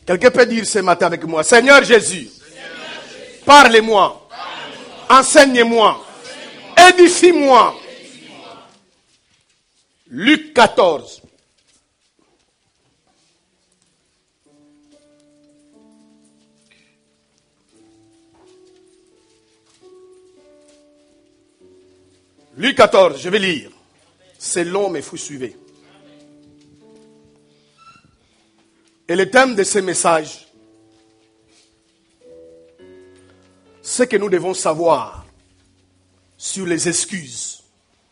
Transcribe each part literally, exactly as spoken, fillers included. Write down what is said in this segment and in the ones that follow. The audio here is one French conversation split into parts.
Quelqu'un peut dire ce matin avec moi, Seigneur Jésus, Seigneur Jésus parlez-moi, parlez-moi, enseignez-moi, enseignez-moi, édifie-moi. édifie-moi. Luc quatorze. Luc quatorze, je vais lire. C'est long, mais vous suivez. Et le thème de ce message, c'est que nous devons savoir sur les excuses.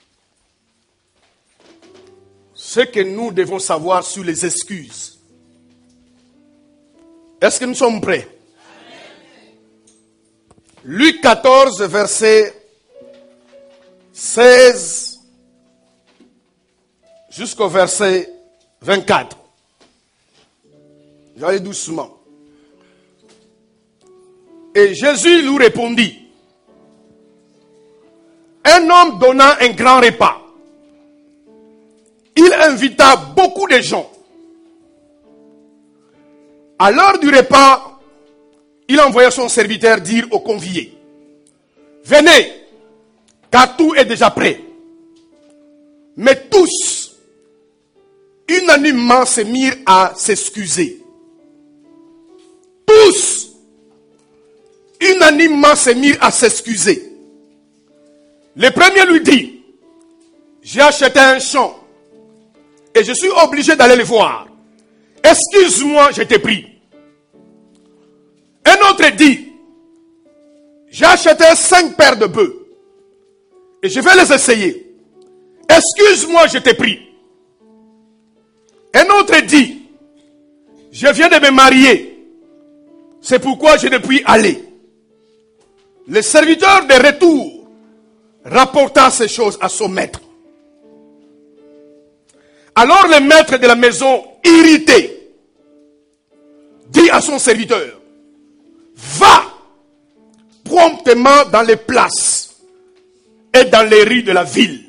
Ce que nous devons savoir sur les excuses. Est-ce que nous sommes prêts? Luc quatorze, verset seize jusqu'au verset vingt-quatre. J'allais doucement. Et Jésus lui répondit, un homme donna un grand repas. Il invita beaucoup de gens. À l'heure du repas, il envoya son serviteur dire aux conviés, venez, car tout est déjà prêt. Mais tous, unanimement, se mirent à s'excuser. Tous, unanimement, se mirent à s'excuser. Le premier lui dit, j'ai acheté un champ et je suis obligé d'aller le voir. Excuse-moi, je t'ai pris. Un autre dit, j'ai acheté cinq paires de bœufs et je vais les essayer. Excuse-moi, je t'ai pris. Un autre dit, je viens de me marier. C'est pourquoi je ne puis aller. Le serviteur de retour rapporta ces choses à son maître. Alors le maître de la maison, irrité, dit à son serviteur, va promptement dans les places et dans les rues de la ville.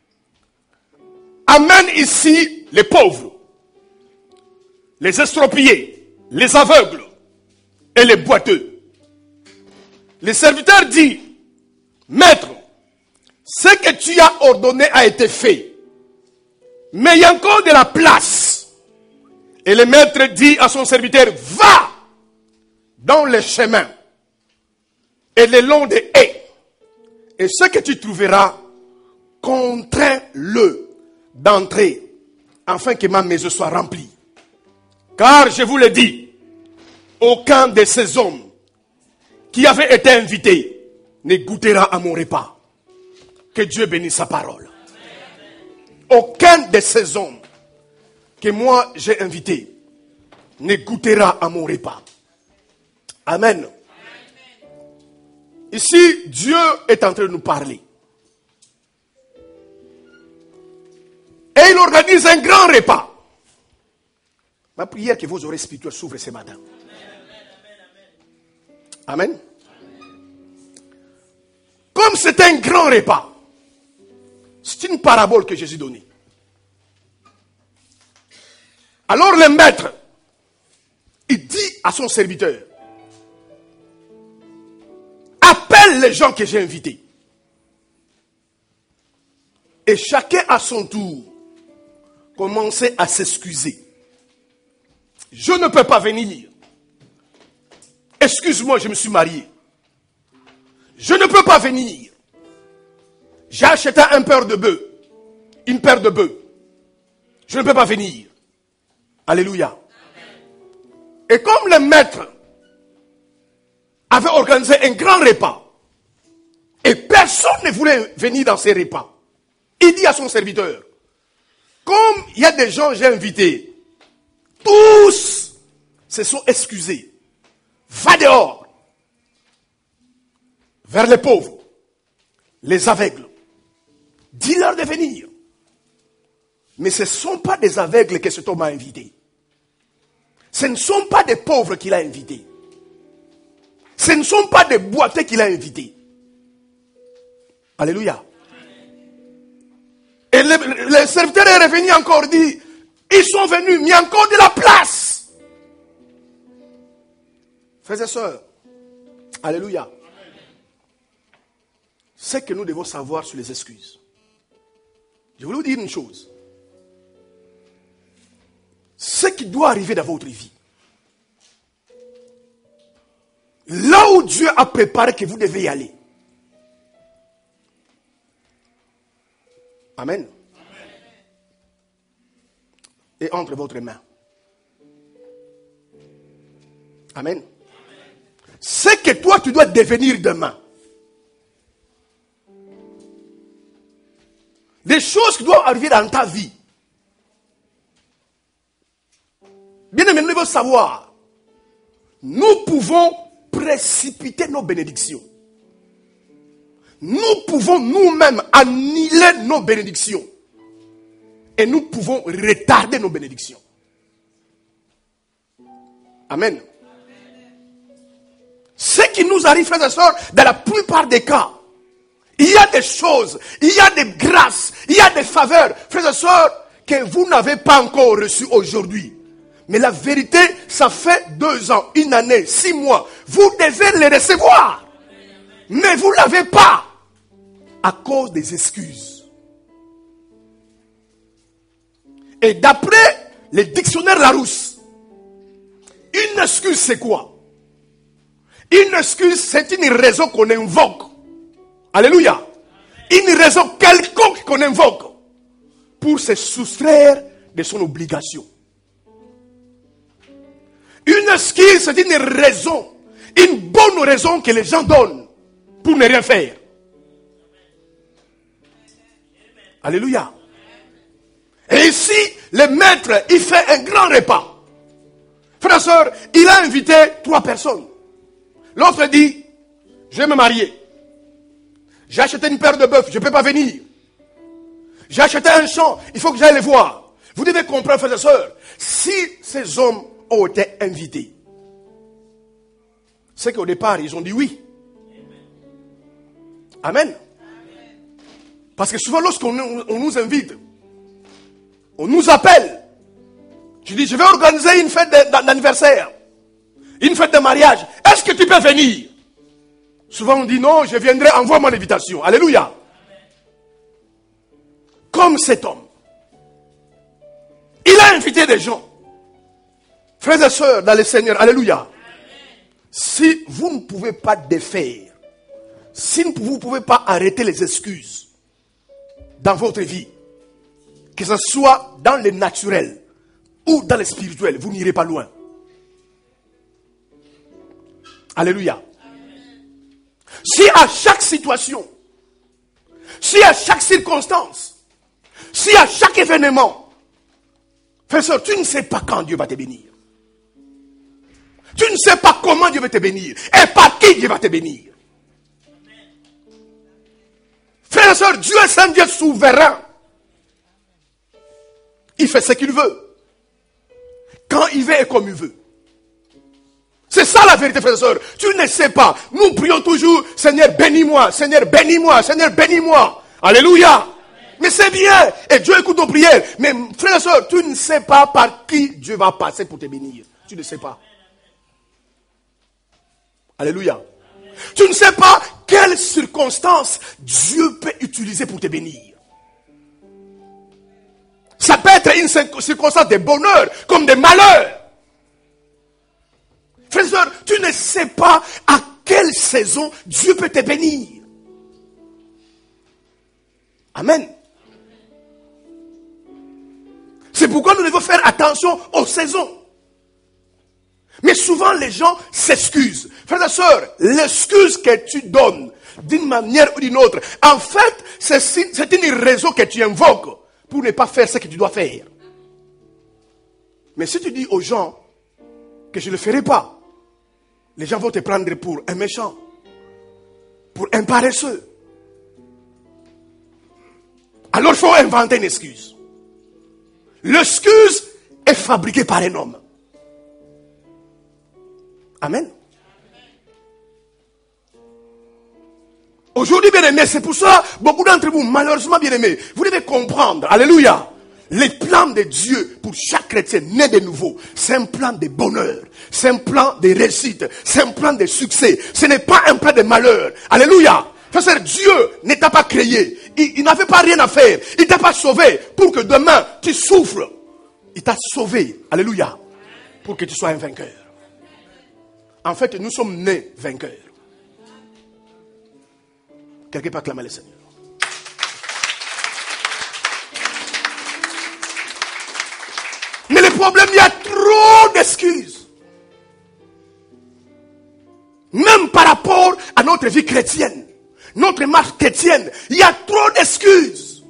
Amène ici les pauvres, les estropiés, les aveugles et les boiteux. Le serviteur dit, maître, ce que tu as ordonné a été fait, mais il y a encore de la place. Et le maître dit à son serviteur, va dans les chemins et le long des haies, et ce que tu trouveras, contrains-le d'entrer, afin que ma maison soit remplie. Car je vous le dis, aucun de ces hommes qui avaient été invités ne goûtera à mon repas. Que Dieu bénisse sa parole. Aucun de ces hommes que moi j'ai invités ne goûtera à mon repas. Amen. Ici, Dieu est en train de nous parler. Et il organise un grand repas. Ma prière que vos oreilles spirituelles s'ouvrent ce matin. Amen. Comme c'est un grand repas, c'est une parabole que Jésus donnait. Alors le maître, il dit à son serviteur, appelle les gens que j'ai invités. Et chacun à son tour commençait à s'excuser. Je ne peux pas venir. Excuse-moi, je me suis marié. Je ne peux pas venir. J'ai acheté un paire de bœufs. Une paire de bœufs. Je ne peux pas venir. Alléluia. Amen. Et comme le maître avait organisé un grand repas, et personne ne voulait venir dans ces repas, il dit à son serviteur, comme il y a des gens que j'ai invités, tous se sont excusés. Va dehors, vers les pauvres, les aveugles. Dis-leur de venir. Mais ce ne sont pas des aveugles que cet homme a invités. Ce ne sont pas des pauvres qu'il a invités. Ce ne sont pas des boiteux qu'il a invités. Alléluia. Et le, le serviteur est revenu encore, dit, ils sont venus, mais il y a encore de la place. Frères et sœurs, alléluia. C'est que nous devons savoir sur les excuses. Je voulais vous dire une chose. Ce qui doit arriver dans votre vie, là où Dieu a préparé que vous devez y aller. Amen. Et entre votre main. Amen. Ce que toi tu dois devenir demain. Des choses qui doivent arriver dans ta vie. Bien aimé, nous devons savoir. Nous pouvons précipiter nos bénédictions. Nous pouvons nous-mêmes annihiler nos bénédictions. Et nous pouvons retarder nos bénédictions. Amen. Ce qui nous arrive, frères et sœurs, dans la plupart des cas, il y a des choses, il y a des grâces, il y a des faveurs, frères et sœurs, que vous n'avez pas encore reçues aujourd'hui. Mais la vérité, ça fait deux ans, une année, six mois. Vous devez les recevoir. Mais vous ne l'avez pas. À cause des excuses. Et d'après les dictionnaires Larousse, une excuse c'est quoi? Une excuse c'est une raison qu'on invoque. Alléluia. Une raison quelconque qu'on invoque pour se soustraire de son obligation. Une excuse, c'est une raison, une bonne raison que les gens donnent pour ne rien faire. Alléluia. Et ici, le maître, il fait un grand repas. Frère et sœur, il a invité trois personnes. L'autre dit, je vais me marier. J'ai acheté une paire de bœufs, je ne peux pas venir. J'ai acheté un champ, il faut que j'aille les voir. Vous devez comprendre, frères et sœurs, si ces hommes ont été invités, c'est qu'au départ, ils ont dit oui. Amen. Parce que souvent, lorsqu'on on nous invite, on nous appelle. Je dis, je vais organiser une fête d'anniversaire, une fête de mariage. Est-ce que tu peux venir? Souvent, on dit non, je viendrai, envoie-moi l'invitation. Alléluia. Comme cet homme, il a invité des gens. Frères et sœurs, dans le Seigneur, alléluia. Si vous ne pouvez pas défaire, si vous ne pouvez pas arrêter les excuses dans votre vie, que ce soit dans le naturel ou dans le spirituel, vous n'irez pas loin. Alléluia. Si à chaque situation, si à chaque circonstance, si à chaque événement, frère et sœur, tu ne sais pas quand Dieu va te bénir. Tu ne sais pas comment Dieu va te bénir. Et par qui Dieu va te bénir. Frères et sœurs, Dieu est un Dieu souverain. Il fait ce qu'il veut. Quand il veut et comme il veut. C'est ça la vérité, frères et sœurs. Tu ne sais pas. Nous prions toujours, Seigneur, bénis-moi. Seigneur, bénis-moi. Seigneur, bénis-moi. Alléluia. Mais c'est bien. Et Dieu écoute nos prières. Mais frères et sœurs, tu ne sais pas par qui Dieu va passer pour te bénir. Tu ne sais pas. Alléluia. Tu ne sais pas quelles circonstances Dieu peut utiliser pour te bénir. Ça peut être une circonstance de bonheur comme de malheur. Frères et sœurs, tu ne sais pas à quelle saison Dieu peut te bénir. Amen. C'est pourquoi nous devons faire attention aux saisons. Mais souvent, les gens s'excusent. Frères et sœurs, l'excuse que tu donnes d'une manière ou d'une autre, en fait, c'est une raison que tu invoques pour ne pas faire ce que tu dois faire. Mais si tu dis aux gens que je ne le ferai pas, les gens vont te prendre pour un méchant, pour un paresseux. Alors il faut inventer une excuse. L'excuse est fabriquée par un homme. Amen. Aujourd'hui, bien aimés, c'est pour ça, beaucoup d'entre vous, malheureusement, bien aimés, vous devez comprendre, alléluia, Les plans de Dieu pour chaque chrétien né de nouveau, c'est un plan de bonheur, c'est un plan de réussite, c'est un plan de succès. Ce n'est pas un plan de malheur. Alléluia. Frère, Dieu ne t'a pas créé. Il, il n'avait pas rien à faire. Il ne t'a pas sauvé pour que demain tu souffres. Il t'a sauvé. Alléluia. Pour que tu sois un vainqueur. En fait, nous sommes nés vainqueurs. Quelqu'un peut acclamer le Seigneur. Mais le problème, il y a trop d'excuses. Même par rapport à notre vie chrétienne, notre marche chrétienne, il y a trop d'excuses.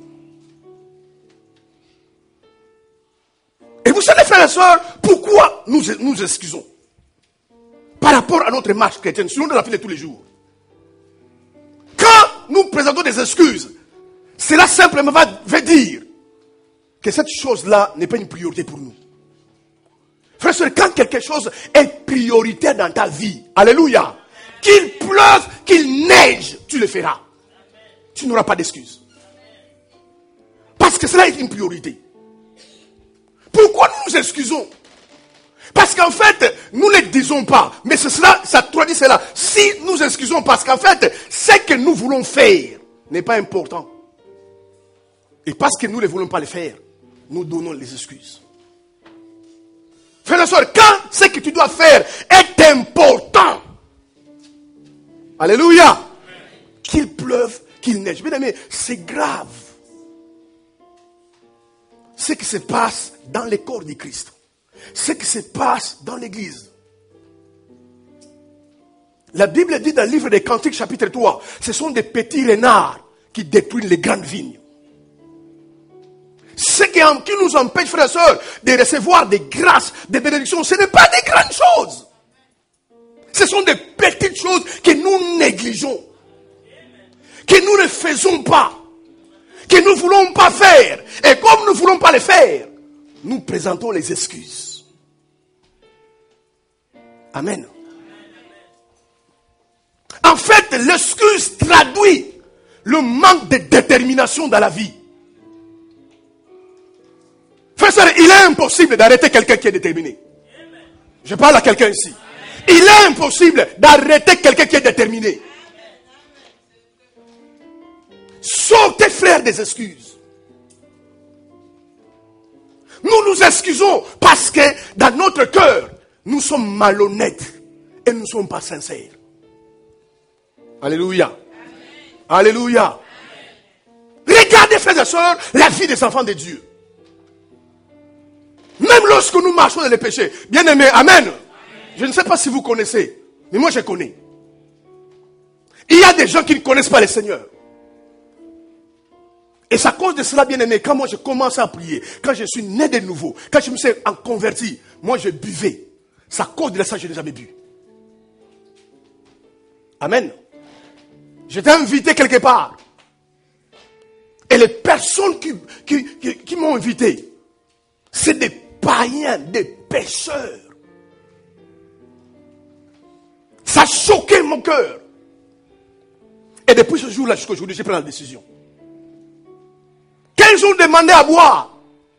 Et vous savez, frères et sœurs, pourquoi nous nous excusons par rapport à notre marche chrétienne, sinon de la vie de tous les jours. Quand nous présentons des excuses, cela simplement va, va dire que cette chose-là n'est pas une priorité pour nous. Frère, quand quelque chose est prioritaire dans ta vie, alléluia, qu'il pleuve, qu'il neige, tu le feras. Tu n'auras pas d'excuses. Parce que cela est une priorité. Pourquoi nous nous excusons? Parce qu'en fait, nous ne le disons pas, mais c'est cela, ça traduit cela. Si nous excusons, parce qu'en fait, ce que nous voulons faire n'est pas important. Et parce que nous ne voulons pas le faire, nous donnons les excuses. Frère et soeur, quand ce que tu dois faire est important, alléluia, qu'il pleuve, qu'il neige. Bien aimé, c'est grave. Ce qui se passe dans le corps du Christ. Ce qui se passe dans l'église. La Bible dit dans le livre des Cantiques chapitre trois, ce sont des petits renards qui détruisent les grandes vignes. Ce qui nous empêche, frères et sœurs, de recevoir des grâces, des bénédictions, ce n'est pas des grandes choses. Ce sont des petites choses que nous négligeons. Que nous ne faisons pas. Que nous ne voulons pas faire. Et comme nous ne voulons pas les faire, nous présentons les excuses. Amen. En fait, l'excuse traduit le manque de détermination dans la vie. Frère, il est impossible d'arrêter quelqu'un qui est déterminé. Je parle à quelqu'un ici. Il est impossible d'arrêter quelqu'un qui est déterminé. Sortez, frères, des excuses. Nous nous excusons parce que dans notre cœur, nous sommes malhonnêtes et nous ne sommes pas sincères. Alléluia. Amen. Alléluia. Amen. Regardez, frères et sœurs, la vie des enfants de Dieu. Même lorsque nous marchons dans les péchés. Bien aimé, amen. Amen. Je ne sais pas si vous connaissez, mais moi je connais. Il y a des gens qui ne connaissent pas le Seigneur. Et c'est à cause de cela, bien aimé, quand moi je commence à prier, quand je suis né de nouveau, quand je me suis converti, moi je buvais. C'est à cause de ça que je n'ai jamais bu. Amen. J'étais invité quelque part. Et les personnes qui, qui, qui, qui m'ont invité, c'est des païens, des pécheurs. Ça a choqué mon cœur. Et depuis ce jour-là jusqu'à aujourd'hui, j'ai pris la décision. Quand ils ont demandé à boire,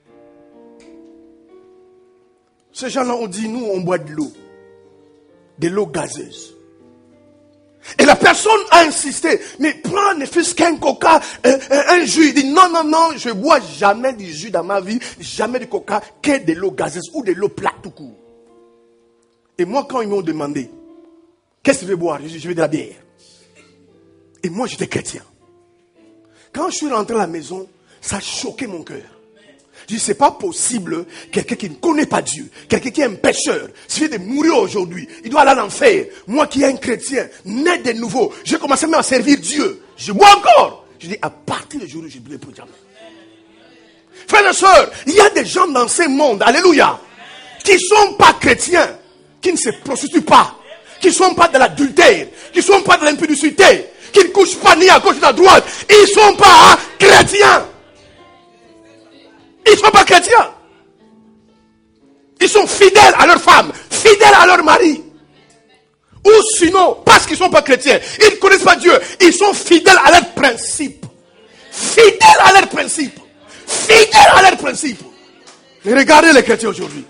ces gens-là ont dit, nous on boit de l'eau. De l'eau gazeuse. Et la personne a insisté, mais prends ne fût-ce qu'un coca, un, un, un jus. Il dit, non, non, non, je ne bois jamais du jus dans ma vie, jamais du coca, que de l'eau gazeuse ou de l'eau plate tout court. Et moi, quand ils m'ont demandé, qu'est-ce que tu veux boire? Je dis, je veux de la bière. Et moi, j'étais chrétien. Quand je suis rentré à la maison, ça a choqué mon cœur. Je dis, c'est pas possible, quelqu'un qui ne connaît pas Dieu, quelqu'un qui est un pécheur, s'il vient de mourir aujourd'hui, il doit aller à l'enfer. Moi qui est un chrétien, né de nouveau, j'ai commencé même à servir Dieu. Je bois encore. Je dis, à partir du jour où je ne bois plus jamais. Frères et sœurs, il y a des gens dans ce monde, alléluia, qui ne sont pas chrétiens, qui ne se prostituent pas, qui ne sont pas de l'adultère, qui ne sont pas de l'impudicité, qui ne couchent pas ni à gauche ni à droite. Ils ne sont pas chrétiens. Ils ne sont pas chrétiens. Ils sont fidèles à leur femme, fidèles à leur mari. Ou sinon, parce qu'ils ne sont pas chrétiens, ils ne connaissent pas Dieu, ils sont fidèles à leurs principes. Fidèles à leurs principes. fidèles à leurs principes. Et regardez les chrétiens aujourd'hui.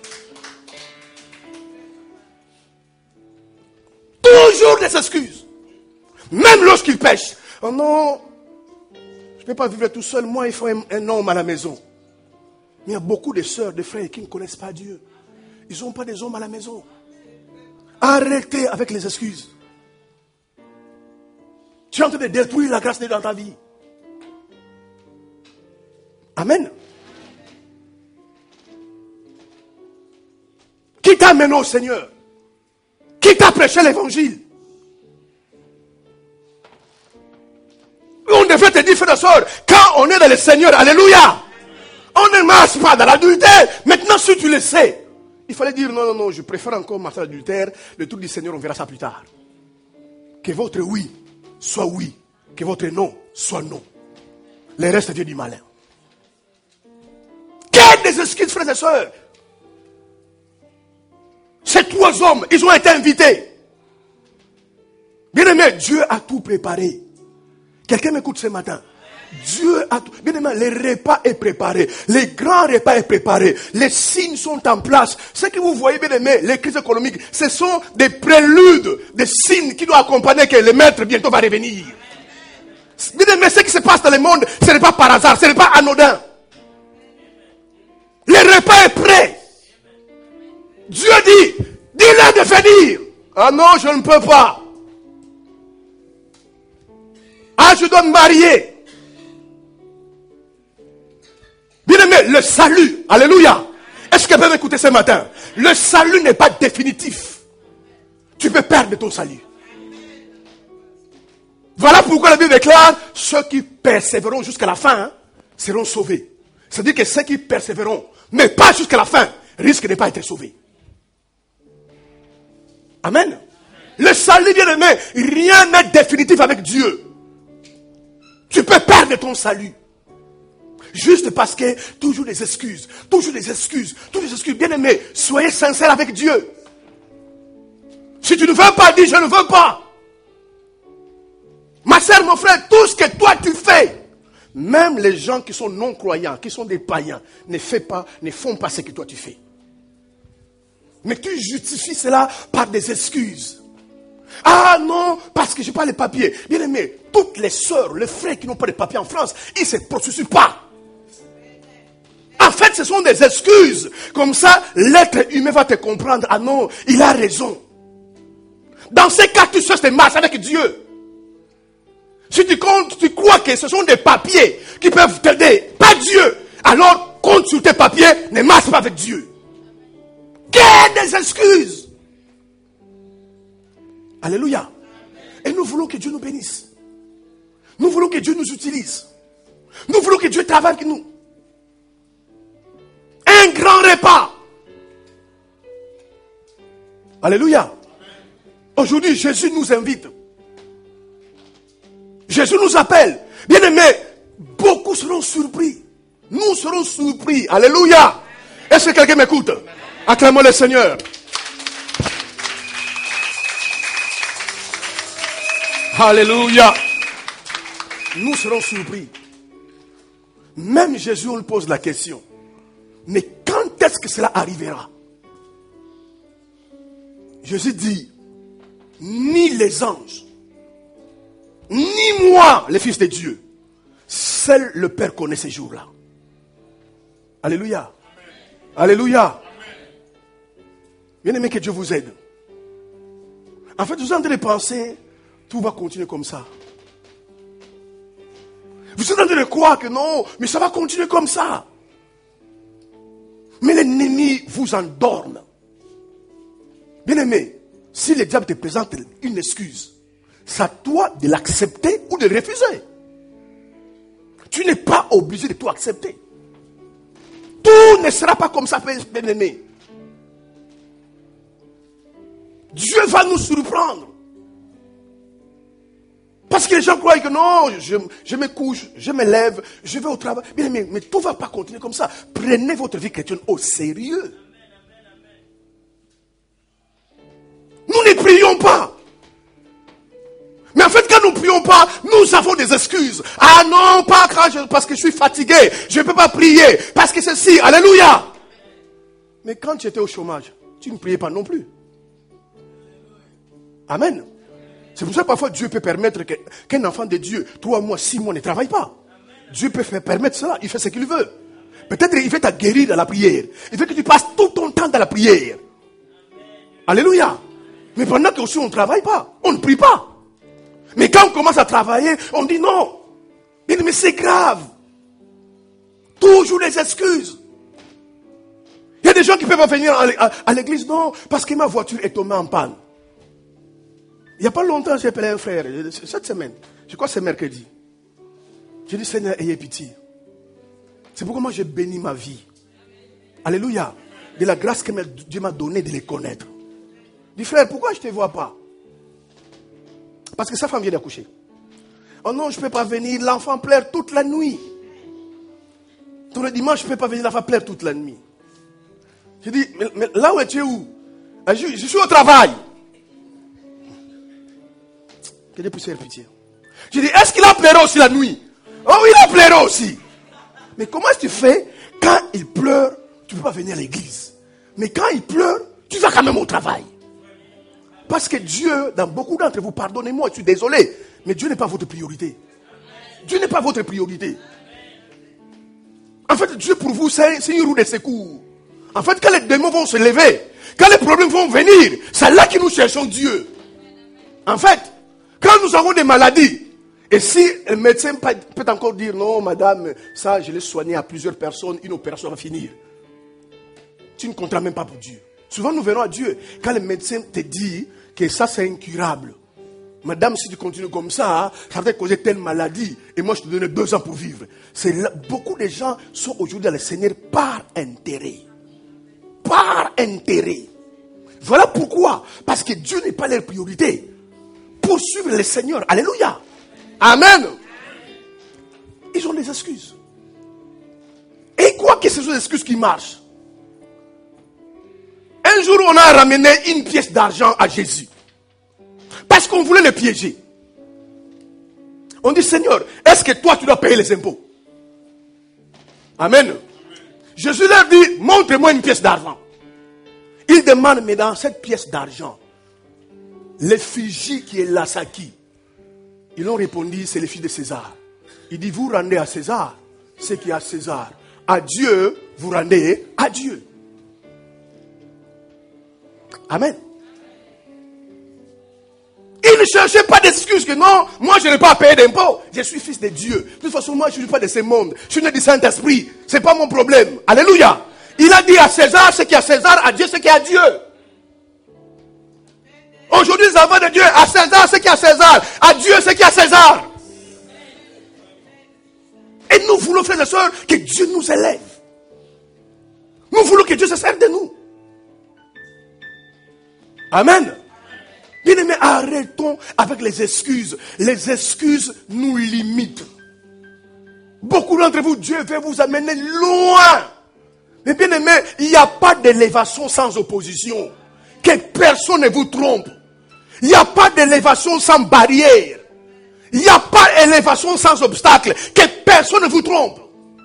Toujours des excuses. Même lorsqu'ils pêchent. Oh non, je ne peux pas vivre tout seul. Moi, il faut un, un homme à la maison. Mais il y a beaucoup de sœurs, de frères qui ne connaissent pas Dieu. Ils n'ont pas des hommes à la maison. Arrêtez avec les excuses. Tu es en train de détruire la grâce de Dieu dans ta vie. Amen. Qui t'a amené au Seigneur? Qui t'a prêché l'évangile? On devrait te dire, frère et soeur, quand on est dans le Seigneur, alléluia, on ne marche pas dans l'adultère. Maintenant, si tu le sais, il fallait dire, non, non, non, je préfère encore marcher dans l'adultère. Le truc du Seigneur, on verra ça plus tard. Que votre oui soit oui, que votre non soit non. Le reste, Dieu du malin. Quelles des excuses, frères et sœurs? Ces trois hommes, ils ont été invités. Bien aimé, Dieu a tout préparé. Quelqu'un m'écoute ce matin. Dieu a tout. Bien aimé, le repas est préparé. Le grand repas est préparé. Les signes sont en place. Ce que vous voyez, bien aimé, les crises économiques, ce sont des préludes, des signes qui doivent accompagner que le maître bientôt va revenir. Bien aimé, ce qui se passe dans le monde, ce n'est pas par hasard, ce n'est pas anodin. Le repas est prêt. Dieu dit, dis-leur de venir. Ah non, je ne peux pas. Ah, je dois me marier. Bien aimé, le salut, alléluia. Est-ce que vous pouvez m'écouter ce matin? Le salut n'est pas définitif. Tu peux perdre ton salut. Voilà pourquoi la Bible déclare, ceux qui persévéreront jusqu'à la fin hein, seront sauvés. C'est-à-dire que ceux qui persévéreront, mais pas jusqu'à la fin, risquent de ne pas être sauvés. Amen. Le salut, bien aimé, rien n'est définitif avec Dieu. Tu peux perdre ton salut. Juste parce que toujours des excuses, toujours des excuses, toujours des excuses. Bien aimé, soyez sincères avec Dieu. Si tu ne veux pas, dis je ne veux pas. Ma soeur, mon frère, tout ce que toi tu fais, même les gens qui sont non croyants, qui sont des païens, ne font pas, ne font pas ce que toi tu fais. Mais tu justifies cela par des excuses. Ah non, parce que je n'ai pas les papiers. Bien aimé, toutes les sœurs, les frères qui n'ont pas de papiers en France, ils ne se prostituent pas. En fait, ce sont des excuses. Comme ça, l'être humain va te comprendre. Ah non, il a raison. Dans ces cas, tu cherches des marches avec Dieu. Si tu comptes, tu crois que ce sont des papiers qui peuvent t'aider, pas Dieu, alors compte sur tes papiers, ne marche pas avec Dieu. Quelles des excuses. Alléluia. Et nous voulons que Dieu nous bénisse. Nous voulons que Dieu nous utilise. Nous voulons que Dieu travaille avec nous. Un grand repas. Alléluia. Aujourd'hui, Jésus nous invite. Jésus nous appelle. Bien aimés, beaucoup seront surpris. Nous serons surpris. Alléluia. Est-ce que quelqu'un m'écoute? Acclamons le Seigneur. Alléluia. Nous serons surpris. Même Jésus, on lui pose la question. Mais quand est-ce que cela arrivera? Jésus dit, ni les anges, ni moi, le Fils de Dieu, seul le Père connaît ces jours-là. Alléluia. Alléluia. Bien aimé, que Dieu vous aide. En fait, vous êtes en train de penser, tout va continuer comme ça. Vous êtes en train de croire que non, mais ça va continuer comme ça. Mais l'ennemi vous endorme. Bien aimé, si le diable te présente une excuse, c'est à toi de l'accepter ou de le refuser. Tu n'es pas obligé de tout accepter. Tout ne sera pas comme ça, bien aimé. Dieu va nous surprendre. Parce que les gens croient que non, je, je me couche, je me lève, je vais au travail. Bien aimé, mais tout ne va pas continuer comme ça. Prenez votre vie chrétienne au sérieux. Nous ne prions pas. Mais en fait, quand nous ne prions pas, nous Nous avons des excuses. Ah non, pas quand je, parce que je suis fatigué. Je ne peux pas prier. Parce que ceci, alléluia. Mais quand tu étais au chômage, tu ne priais pas non plus. Amen. C'est pour ça que parfois Dieu peut permettre que, qu'un enfant de Dieu, trois mois, six mois, ne travaille pas. Dieu peut faire permettre cela. Il fait ce qu'il veut. Peut-être il veut te guérir dans la prière. Il veut que tu passes tout ton temps dans la prière. Alléluia. Mais pendant que aussi on ne travaille pas, on ne prie pas. Mais quand on commence à travailler, on dit non. Mais c'est grave. Toujours les excuses. Il y a des gens qui peuvent venir à l'église, non, parce que ma voiture est tombée en panne. Il n'y a pas longtemps, j'ai appelé un frère, cette semaine, je crois que c'est mercredi. J'ai dit, Seigneur, ayez pitié. C'est pourquoi moi j'ai béni ma vie. Alléluia. De la grâce que Dieu m'a donnée de les connaître. Je dis, frère, pourquoi je ne te vois pas? Parce que sa femme vient d'accoucher. Oh non, je ne peux pas venir, l'enfant pleure toute la nuit. Tout le dimanche, je ne peux pas venir, l'enfant pleure toute la nuit. Je dis, mais, mais là où es-tu où? Je, je suis au travail. Que Dieu puisse faire pitié. Je dis, est-ce qu'il a pleuré aussi la nuit? Oh oui, il a pleuré aussi. Mais comment est-ce que tu fais quand il pleure, tu ne peux pas venir à l'église? Mais quand il pleure, tu vas quand même au travail. Parce que Dieu, dans beaucoup d'entre vous, pardonnez-moi, je suis désolé, mais Dieu n'est pas votre priorité. Dieu n'est pas votre priorité. En fait, Dieu pour vous, c'est une roue de secours. En fait, quand les démons vont se lever, quand les problèmes vont venir, c'est là que nous cherchons Dieu. En fait, quand nous avons des maladies, et si le médecin peut encore dire, non, madame, ça, je l'ai soigné à plusieurs personnes, une opération va finir. Tu ne compteras même pas pour Dieu. Souvent, nous verrons à Dieu, quand le médecin te dit que ça, c'est incurable. Madame, si tu continues comme ça, ça va te causer telle maladie, et moi, je te donne deux ans pour vivre. C'est là, beaucoup de gens sont aujourd'hui dans le Seigneur par intérêt. Par intérêt. Voilà pourquoi. Parce que Dieu n'est pas leur priorité. Poursuivre le Seigneur. Alléluia. Amen. Ils ont des excuses. Et quoi que ce soit des excuses qui marchent. Un jour, on a ramené une pièce d'argent à Jésus. Parce qu'on voulait le piéger. On dit, Seigneur, est-ce que toi, tu dois payer les impôts? Amen. Jésus leur dit, montre-moi une pièce d'argent. Il demande, mais dans cette pièce d'argent, l'effigie qui est là, ça qui? Ils ont répondu, c'est l'effigie de César. Il dit, vous rendez à César ce qui est à César. À Dieu, vous rendez à Dieu. Amen. Il ne cherchait pas d'excuses que non, moi je n'ai pas à payer d'impôts. Je suis fils de Dieu. De toute façon, moi je ne suis pas de ce monde. Je suis né du Saint-Esprit. Ce n'est pas mon problème. Alléluia. Il a dit à César ce qui est à César, à Dieu ce qui est à Dieu. Aujourd'hui, les enfants de Dieu, à César ce qui est à César, à Dieu ce qui est à César. Et nous voulons, frères et sœurs, que Dieu nous élève. Nous voulons que Dieu se serve de nous. Amen. Bien aimé, arrêtons avec les excuses. Les excuses nous limitent. Beaucoup d'entre vous, Dieu veut vous amener loin. Mais bien aimé, il n'y a pas d'élévation sans opposition. Que personne ne vous trompe. Il n'y a pas d'élévation sans barrière. Il n'y a pas d'élévation sans obstacle. Que personne ne vous trompe.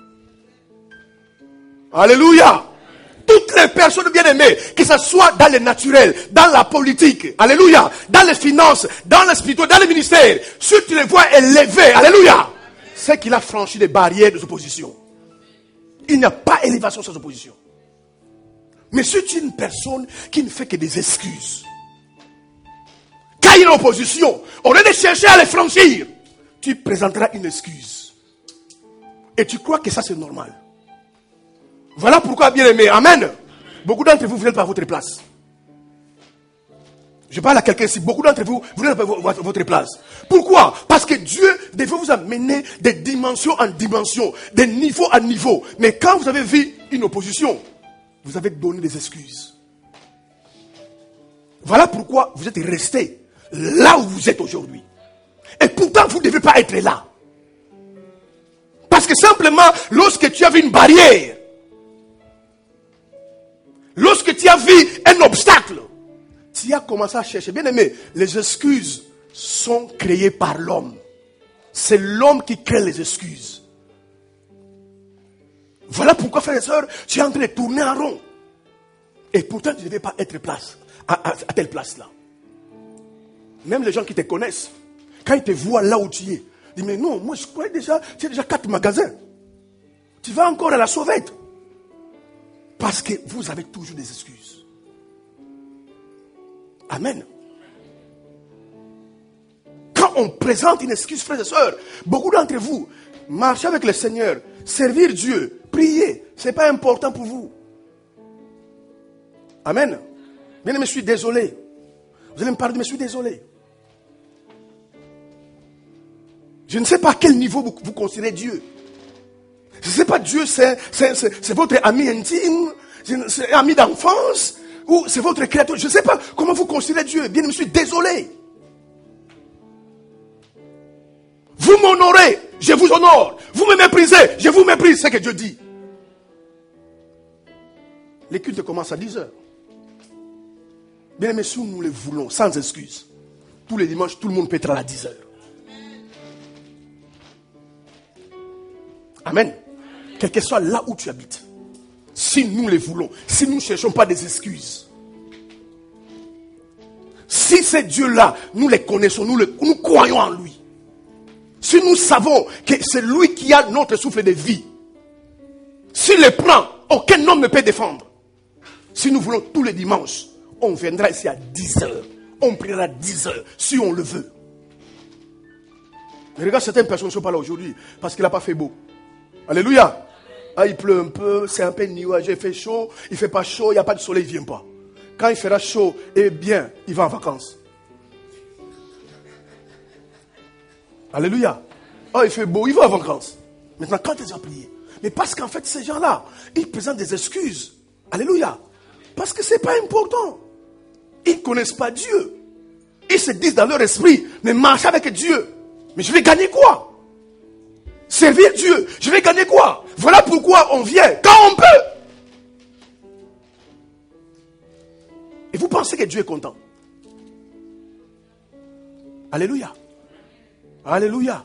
Alléluia. Toutes les personnes bien aimées, que ce soit dans le naturel, dans la politique, alléluia, dans les finances, dans le spirituel, dans le ministère, si tu les vois élevés, alléluia, c'est qu'il a franchi des barrières de opposition. Il n'y a pas élévation sans opposition. Mais si tu es une personne qui ne fait que des excuses, quand il y a une opposition, au lieu de chercher à les franchir, tu présenteras une excuse. Et tu crois que ça c'est normal. Voilà pourquoi, bien aimé, amen. Beaucoup d'entre vous, vous n'êtes pas à votre place. Je parle à quelqu'un ici, beaucoup d'entre vous, vous n'êtes pas à votre place. Pourquoi? Parce que Dieu devait vous amener de dimension en dimension, de niveau en niveau. Mais quand vous avez vu une opposition, vous avez donné des excuses. Voilà pourquoi vous êtes resté là où vous êtes aujourd'hui. Et pourtant, vous ne devez pas être là. Parce que simplement, lorsque tu as vu une barrière, lorsque tu as vu un obstacle, tu as commencé à chercher. Bien aimé, les excuses sont créées par l'homme. C'est l'homme qui crée les excuses. Voilà pourquoi, frères et sœurs, tu es en train de tourner en rond. Et pourtant, tu ne devais pas être place, à, à, à telle place-là. Même les gens qui te connaissent, quand ils te voient là où tu es, ils disent, mais non, moi je connais déjà, tu as déjà quatre magasins. Tu vas encore à la sauvette. Parce que vous avez toujours des excuses. Amen. Quand on présente une excuse, frères et sœurs, beaucoup d'entre vous, marcher avec le Seigneur, servir Dieu, prier, ce n'est pas important pour vous. Amen. Bien aimé, je suis désolé. Vous allez me pardonner, mais je suis désolé. Je ne sais pas à quel niveau vous, vous considérez Dieu. Je ne sais pas, Dieu, c'est, c'est, c'est, c'est votre ami intime, c'est ami d'enfance, ou c'est votre créateur. Je ne sais pas comment vous considérez Dieu. Bien aimé, je suis désolé. Vous m'honorez, je vous honore. Vous me méprisez, je vous méprise, c'est ce que Dieu dit. Les cultes commencent à dix heures. Bien aimé, si nous le voulons, sans excuse, tous les dimanches, tout le monde peut être à dix heures. Amen. Quel que soit là où tu habites, si nous les voulons, si nous ne cherchons pas des excuses, si ces dieux-là, nous les connaissons, nous, le, nous croyons en lui, si nous savons que c'est lui qui a notre souffle de vie, s'il les prend, aucun homme ne peut défendre. Si nous voulons tous les dimanches, on viendra ici à dix heures. On priera à dix heures, si on le veut. Mais regarde, certaines personnes ne sont pas là aujourd'hui parce qu'il n'a pas fait beau. Alléluia. Ah, il pleut un peu, c'est un peu nuageux, il fait chaud, il ne fait pas chaud, il n'y a pas de soleil, il ne vient pas. Quand il fera chaud, eh bien, il va en vacances. Alléluia. Ah, il fait beau, il va en vacances. Maintenant, quand il a prié, mais parce qu'en fait, ces gens-là, ils présentent des excuses. Alléluia. Parce que ce n'est pas important. Ils ne connaissent pas Dieu. Ils se disent dans leur esprit, mais marche avec Dieu. Mais je vais gagner quoi? Servir Dieu, je vais gagner quoi? Voilà pourquoi on vient, quand on peut. Et vous pensez que Dieu est content? Alléluia. Alléluia.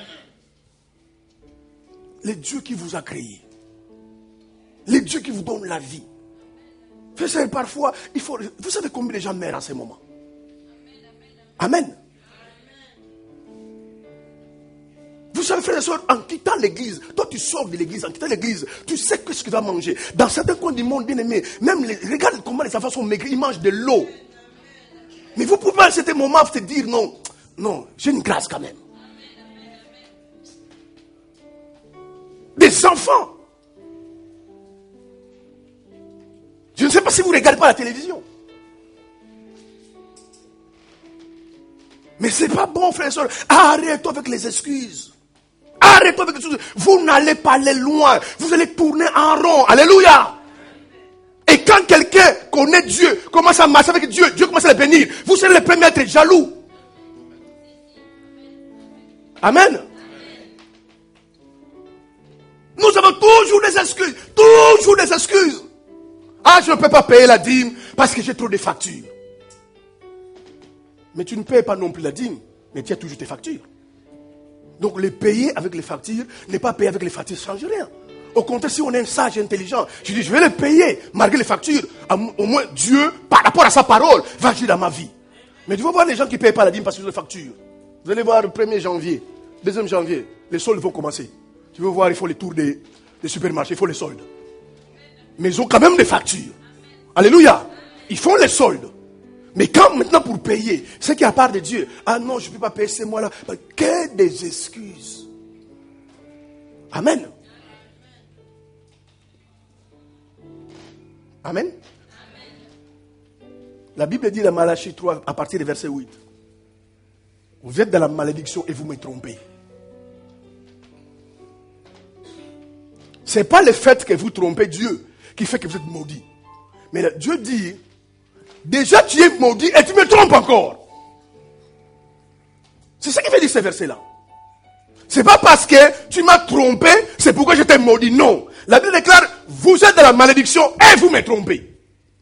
Le Dieu qui vous a créé. Le Dieu qui vous donne la vie. Vous savez, parfois, il faut, vous savez combien de gens meurent en ce moment? Amen. Vous savez, frères et sœurs, en quittant l'église, toi tu sors de l'église, en quittant l'église, tu sais que ce que tu vas manger. Dans certains coins du monde, bien aimé, même les, regarde comment les enfants sont maigris, ils mangent de l'eau. Mais vous pouvez à certain moment te dire non, non, j'ai une grâce quand même. Des enfants. Je ne sais pas si vous ne regardez pas la télévision. Mais ce n'est pas bon, frères et sœurs. Arrête-toi avec les excuses. Arrête-toi avec les excuses. Vous n'allez pas aller loin. Vous allez tourner en rond. Alléluia. Et quand quelqu'un connaît Dieu, commence à marcher avec Dieu, Dieu commence à le bénir, vous serez le premier à être jaloux. Amen. Nous avons toujours des excuses. Toujours des excuses. Ah, je ne peux pas payer la dîme parce que j'ai trop de factures. Mais tu ne payes pas non plus la dîme, mais tu as toujours tes factures. Donc les payer avec les factures, ne pas payer avec les factures, ça ne change rien. Au contraire, si on est sage et intelligent, je dis je vais les payer malgré les factures. Au moins Dieu, par rapport à sa parole, va agir dans ma vie. Mais tu vas voir les gens qui ne payent pas la dîme parce qu'ils ont des factures. Vous allez voir le premier janvier, deuxième janvier, les soldes vont commencer. Tu veux voir, il faut les tours des, des supermarchés, il faut les soldes. Mais ils ont quand même des factures. Alléluia. Ils font les soldes. Mais quand maintenant pour payer, ce qui est à part de Dieu, ah non, je ne peux pas payer ces mois-là. Que des excuses. Amen. Amen. La Bible dit dans Malachie trois, à partir du verset huit. Vous êtes dans la malédiction et vous me trompez. Ce n'est pas le fait que vous trompez Dieu qui fait que vous êtes maudit. Mais Dieu dit, déjà tu es maudit et tu me trompes encore. C'est ça qui veut dire ce verset-là. Ce n'est pas parce que tu m'as trompé, c'est pourquoi je t'ai maudit. Non. La Bible déclare, vous êtes dans la malédiction et vous me trompez.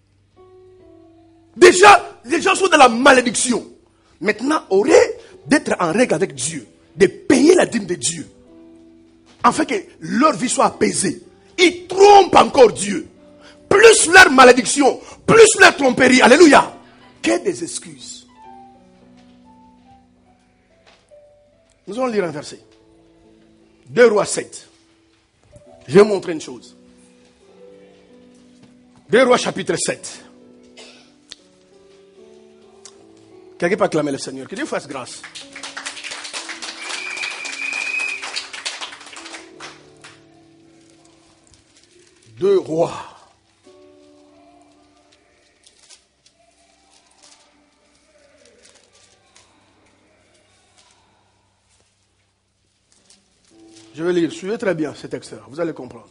Déjà, les gens sont dans la malédiction. Maintenant, aurait d'être en règle avec Dieu, de payer piller la dîme de Dieu, afin que leur vie soit apaisée. Ils trompent encore Dieu. Plus leur malédiction, plus leur tromperie. Alléluia. Que des excuses. Nous allons lire un verset. deux Rois sept. Je vais vous montrer une chose. deux Rois chapitre sept. Quelqu'un peut acclamer le Seigneur. Que Dieu fasse grâce. Deux Rois. Je vais lire. Suivez très bien ce texte-là. Vous allez comprendre.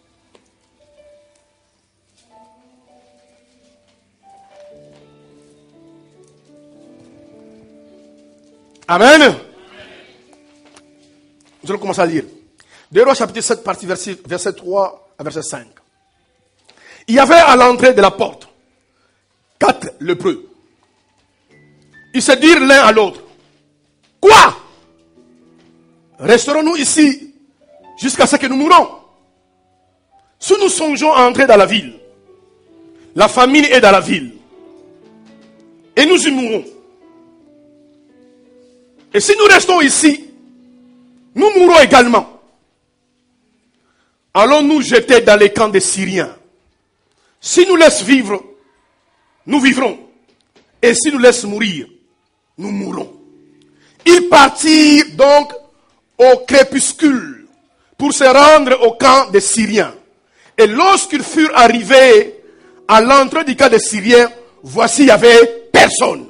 Amen. Amen. Nous allons commencer à lire. deux Rois chapitre sept, partie verset, verset trois à verset cinq. Il y avait à l'entrée de la porte quatre lépreux. Ils se dirent l'un à l'autre: quoi? Resterons-nous ici jusqu'à ce que nous mourons? Si nous songeons à entrer dans la ville, la famine est dans la ville, et nous y mourrons. Et si nous restons ici, nous mourrons également. Allons nous jeter dans les camps des Syriens. Si nous laissons vivre, nous vivrons. Et si nous laissons mourir, nous mourrons. Ils partirent donc au crépuscule pour se rendre au camp des Syriens. Et lorsqu'ils furent arrivés à l'entrée du camp des Syriens, voici, il n'y avait personne.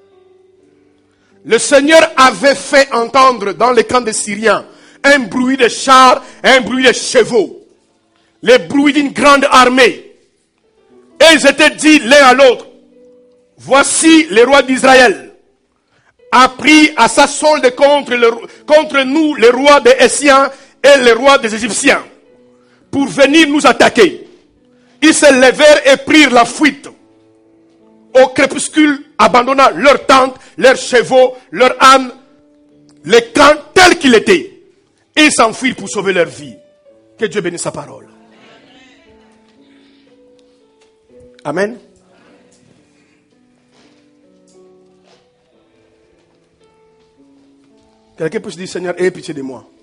Le Seigneur avait fait entendre dans les camps des Syriens un bruit de chars, un bruit de chevaux, le bruit d'une grande armée. Et ils étaient dit l'un à l'autre: voici le roi d'Israël a pris à sa solde contre, le, contre nous les rois des Essiens et les rois des Égyptiens pour venir nous attaquer. Ils se levèrent et prirent la fuite. Au crépuscule, abandonnant leurs tentes, leurs chevaux, leurs ânes, les camps tels qu'il était. Et ils s'enfuirent pour sauver leur vie. Que Dieu bénisse sa parole. Amen. Quelqu'un peut se dire: Seigneur, aie pitié de moi.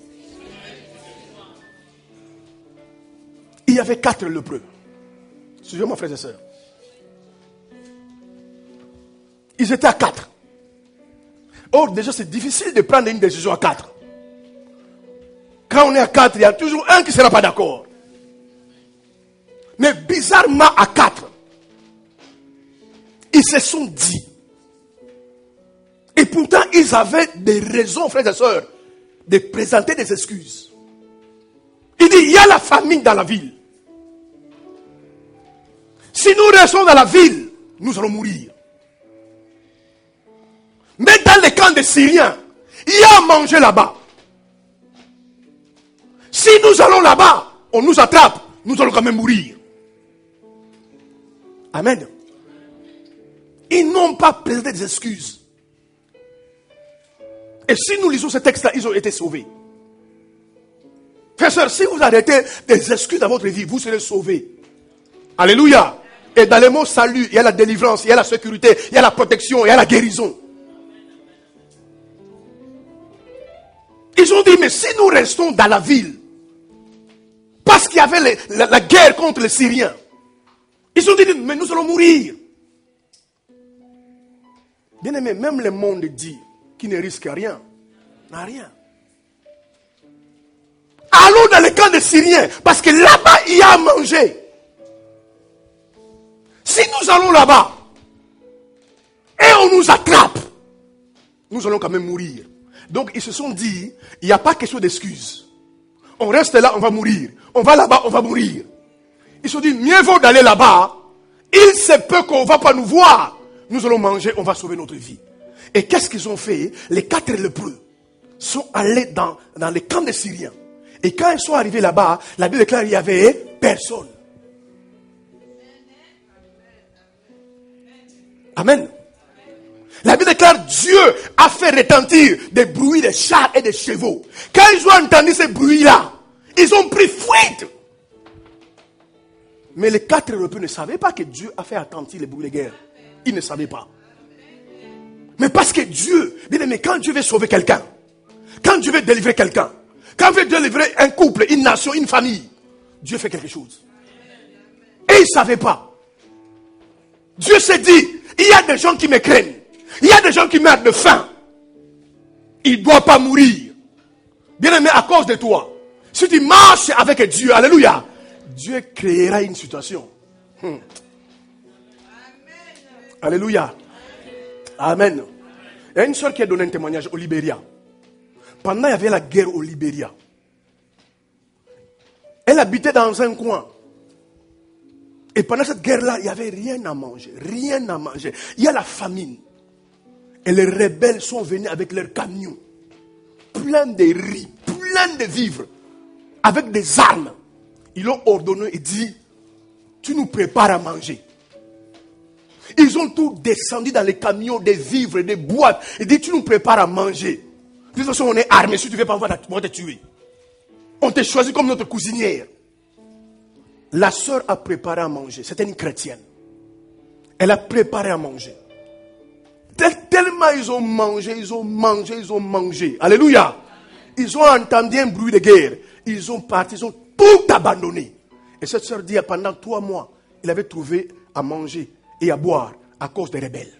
Il y avait quatre lépreux. Suivez-moi, frères et sœurs. Ils étaient à quatre. Or, déjà, c'est difficile de prendre une décision à quatre. Quand on est à quatre, il y a toujours un qui ne sera pas d'accord. Mais bizarrement, à quatre, ils se sont dit. Et pourtant, ils avaient des raisons, frères et sœurs, de présenter des excuses. Il dit: il y a la famine dans la ville. Si nous restons dans la ville, nous allons mourir. Mais dans les camps des Syriens, il y a à manger là-bas. Si nous allons là-bas, on nous attrape, nous allons quand même mourir. Amen. Ils n'ont pas présenté des excuses. Et si nous lisons ce texte-là, ils ont été sauvés. Frères et sœurs, si vous arrêtez des excuses dans votre vie, vous serez sauvés. Alléluia. Et dans les mots salut, il y a la délivrance, il y a la sécurité, il y a la protection, il y a la guérison. Ils ont dit: mais si nous restons dans la ville, parce qu'il y avait les, la, la guerre contre les Syriens, ils ont dit: mais nous allons mourir. Bien aimé, même le monde dit qu'il ne risque rien, n'a rien. Allons dans le camp des Syriens, parce que là-bas, il y a à manger. Si nous allons là-bas, et on nous attrape, nous allons quand même mourir. Donc ils se sont dit: il n'y a pas question d'excuses. On reste là, on va mourir. On va là-bas, on va mourir. Ils se sont dit: mieux vaut d'aller là-bas. Il se peut qu'on ne va pas nous voir. Nous allons manger, on va sauver notre vie. Et qu'est-ce qu'ils ont fait? Les quatre lépreux sont allés dans, dans les camps des Syriens. Et quand ils sont arrivés là-bas, la Bible déclare qu'il n'y avait personne. Amen. La Bible déclare Dieu a fait retentir des bruits de chars et de chevaux. Quand ils ont entendu ces bruits-là, ils ont pris fuite. Mais les quatre Européens ne savaient pas que Dieu a fait retentir les bruits de guerre. Ils ne savaient pas. Mais parce que Dieu, bien aimé, quand Dieu veut sauver quelqu'un, quand Dieu veut délivrer quelqu'un, quand Dieu veut délivrer un couple, une nation, une famille, Dieu fait quelque chose. Et ils ne savaient pas. Dieu s'est dit, il y a des gens qui me craignent. Il y a des gens qui meurent de faim. Ils ne doivent pas mourir. Bien aimé, à cause de toi. Si tu marches avec Dieu, alléluia, Dieu créera une situation. Hmm. Alléluia. Amen. Il y a une soeur qui a donné un témoignage au Libéria. Pendant il y avait la guerre au Libéria, elle habitait dans un coin. Et pendant cette guerre-là, il n'y avait rien à manger. Rien à manger. Il y a la famine. Et les rebelles sont venus avec leurs camions. Plein de riz, plein de vivres. Avec des armes. Ils l'ont ordonné et dit, tu nous prépares à manger. Ils ont tout descendu dans les camions, des vivres, des boîtes. Ils disent, tu nous prépares à manger. De toute façon, on est armés. Si tu ne veux pas, on va te tuer. On t'a choisi comme notre cousinière. La sœur a préparé à manger. C'était une chrétienne. Elle a préparé à manger. Tellement ils ont mangé, ils ont mangé, ils ont mangé. Alléluia. Ils ont entendu un bruit de guerre. Ils ont parti, ils ont tout abandonné. Et cette sœur dit, pendant trois mois, il avait trouvé à manger et à boire à cause des rebelles.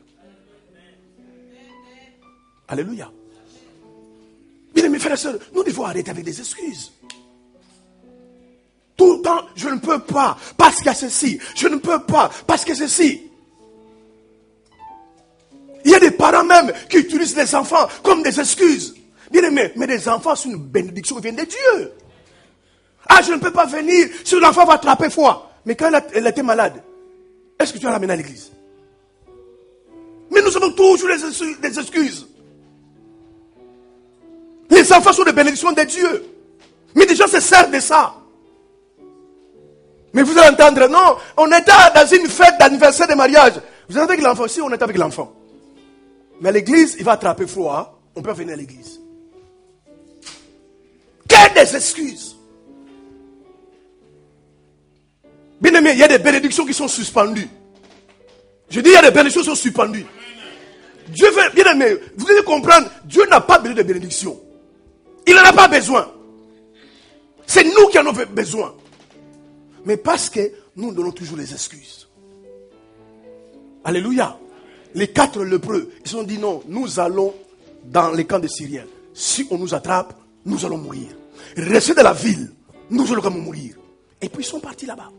Alléluia. Bien, mes frères et sœurs, nous devons arrêter avec des excuses. Tout le temps, je ne peux pas, parce qu'il y a ceci. Je ne peux pas, parce que ceci. Il y a des parents même qui utilisent les enfants comme des excuses. Bien aimé, mais les enfants sont une bénédiction qui vient de Dieu. Ah, je ne peux pas venir si l'enfant va attraper froid. Mais quand elle était malade, est-ce que tu as ramené à l'église? Mais nous avons toujours des excuses. Les enfants sont des bénédictions de Dieu. Mais des gens se servent de ça. Mais vous allez entendre, non, on était dans une fête d'anniversaire de mariage. Vous êtes avec l'enfant, si on est avec l'enfant. Mais à l'église, il va attraper froid, on peut venir à l'église. Quelles des excuses. Bien aimé, il y a des bénédictions qui sont suspendues. Je dis, il y a des bénédictions qui sont suspendues. Dieu veut, bien aimé, vous devez comprendre, Dieu n'a pas besoin de bénédictions. Il n'en a pas besoin. C'est nous qui en avons besoin. Mais parce que nous donnons toujours les excuses. Alléluia. Les quatre lépreux, ils ont dit non, nous allons dans les camps des Syriens. Si on nous attrape, nous allons mourir. Restez dans la ville, nous allons comme mourir. Et puis ils sont partis là-bas.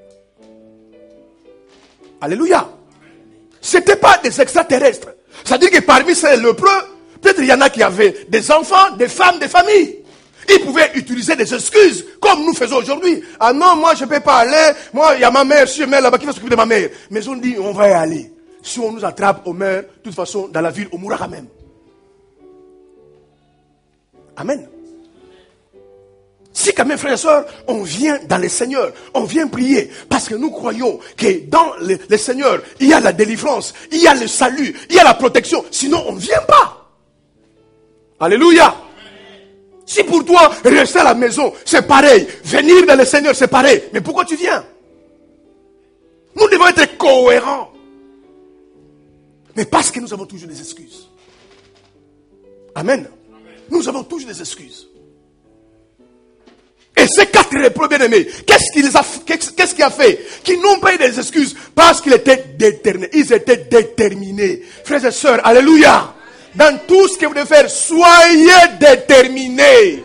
Alléluia. Ce n'étaient pas des extraterrestres. C'est-à-dire que parmi ces lépreux, peut-être il y en a qui avaient des enfants, des femmes, des familles. Ils pouvaient utiliser des excuses comme nous faisons aujourd'hui. Ah non, moi je ne peux pas aller. Moi, il y a ma mère, si je mets là-bas, qui va s'occuper de ma mère? Mais on dit, on va y aller. Si on nous attrape, on meurt. De toute façon, dans la ville, on mourra quand même. Amen. Si quand même, frères et sœurs, on vient dans le Seigneur, on vient prier, parce que nous croyons que dans le, le Seigneur, il y a la délivrance, il y a le salut, il y a la protection. Sinon, on ne vient pas. Alléluia. Si pour toi, rester à la maison, c'est pareil. Venir dans le Seigneur, c'est pareil. Mais pourquoi tu viens? Nous devons être cohérents. Mais parce que nous avons toujours des excuses. Amen. Nous avons toujours des excuses. Et ces quatre lépreux bien-aimés, qu'est-ce qu'ils a, qu'est-ce qui a fait? Qu'ils n'ont pas eu des excuses parce qu'ils étaient déterminés. Ils étaient déterminés. Frères et sœurs, alléluia. Dans tout ce que vous devez faire, soyez déterminés.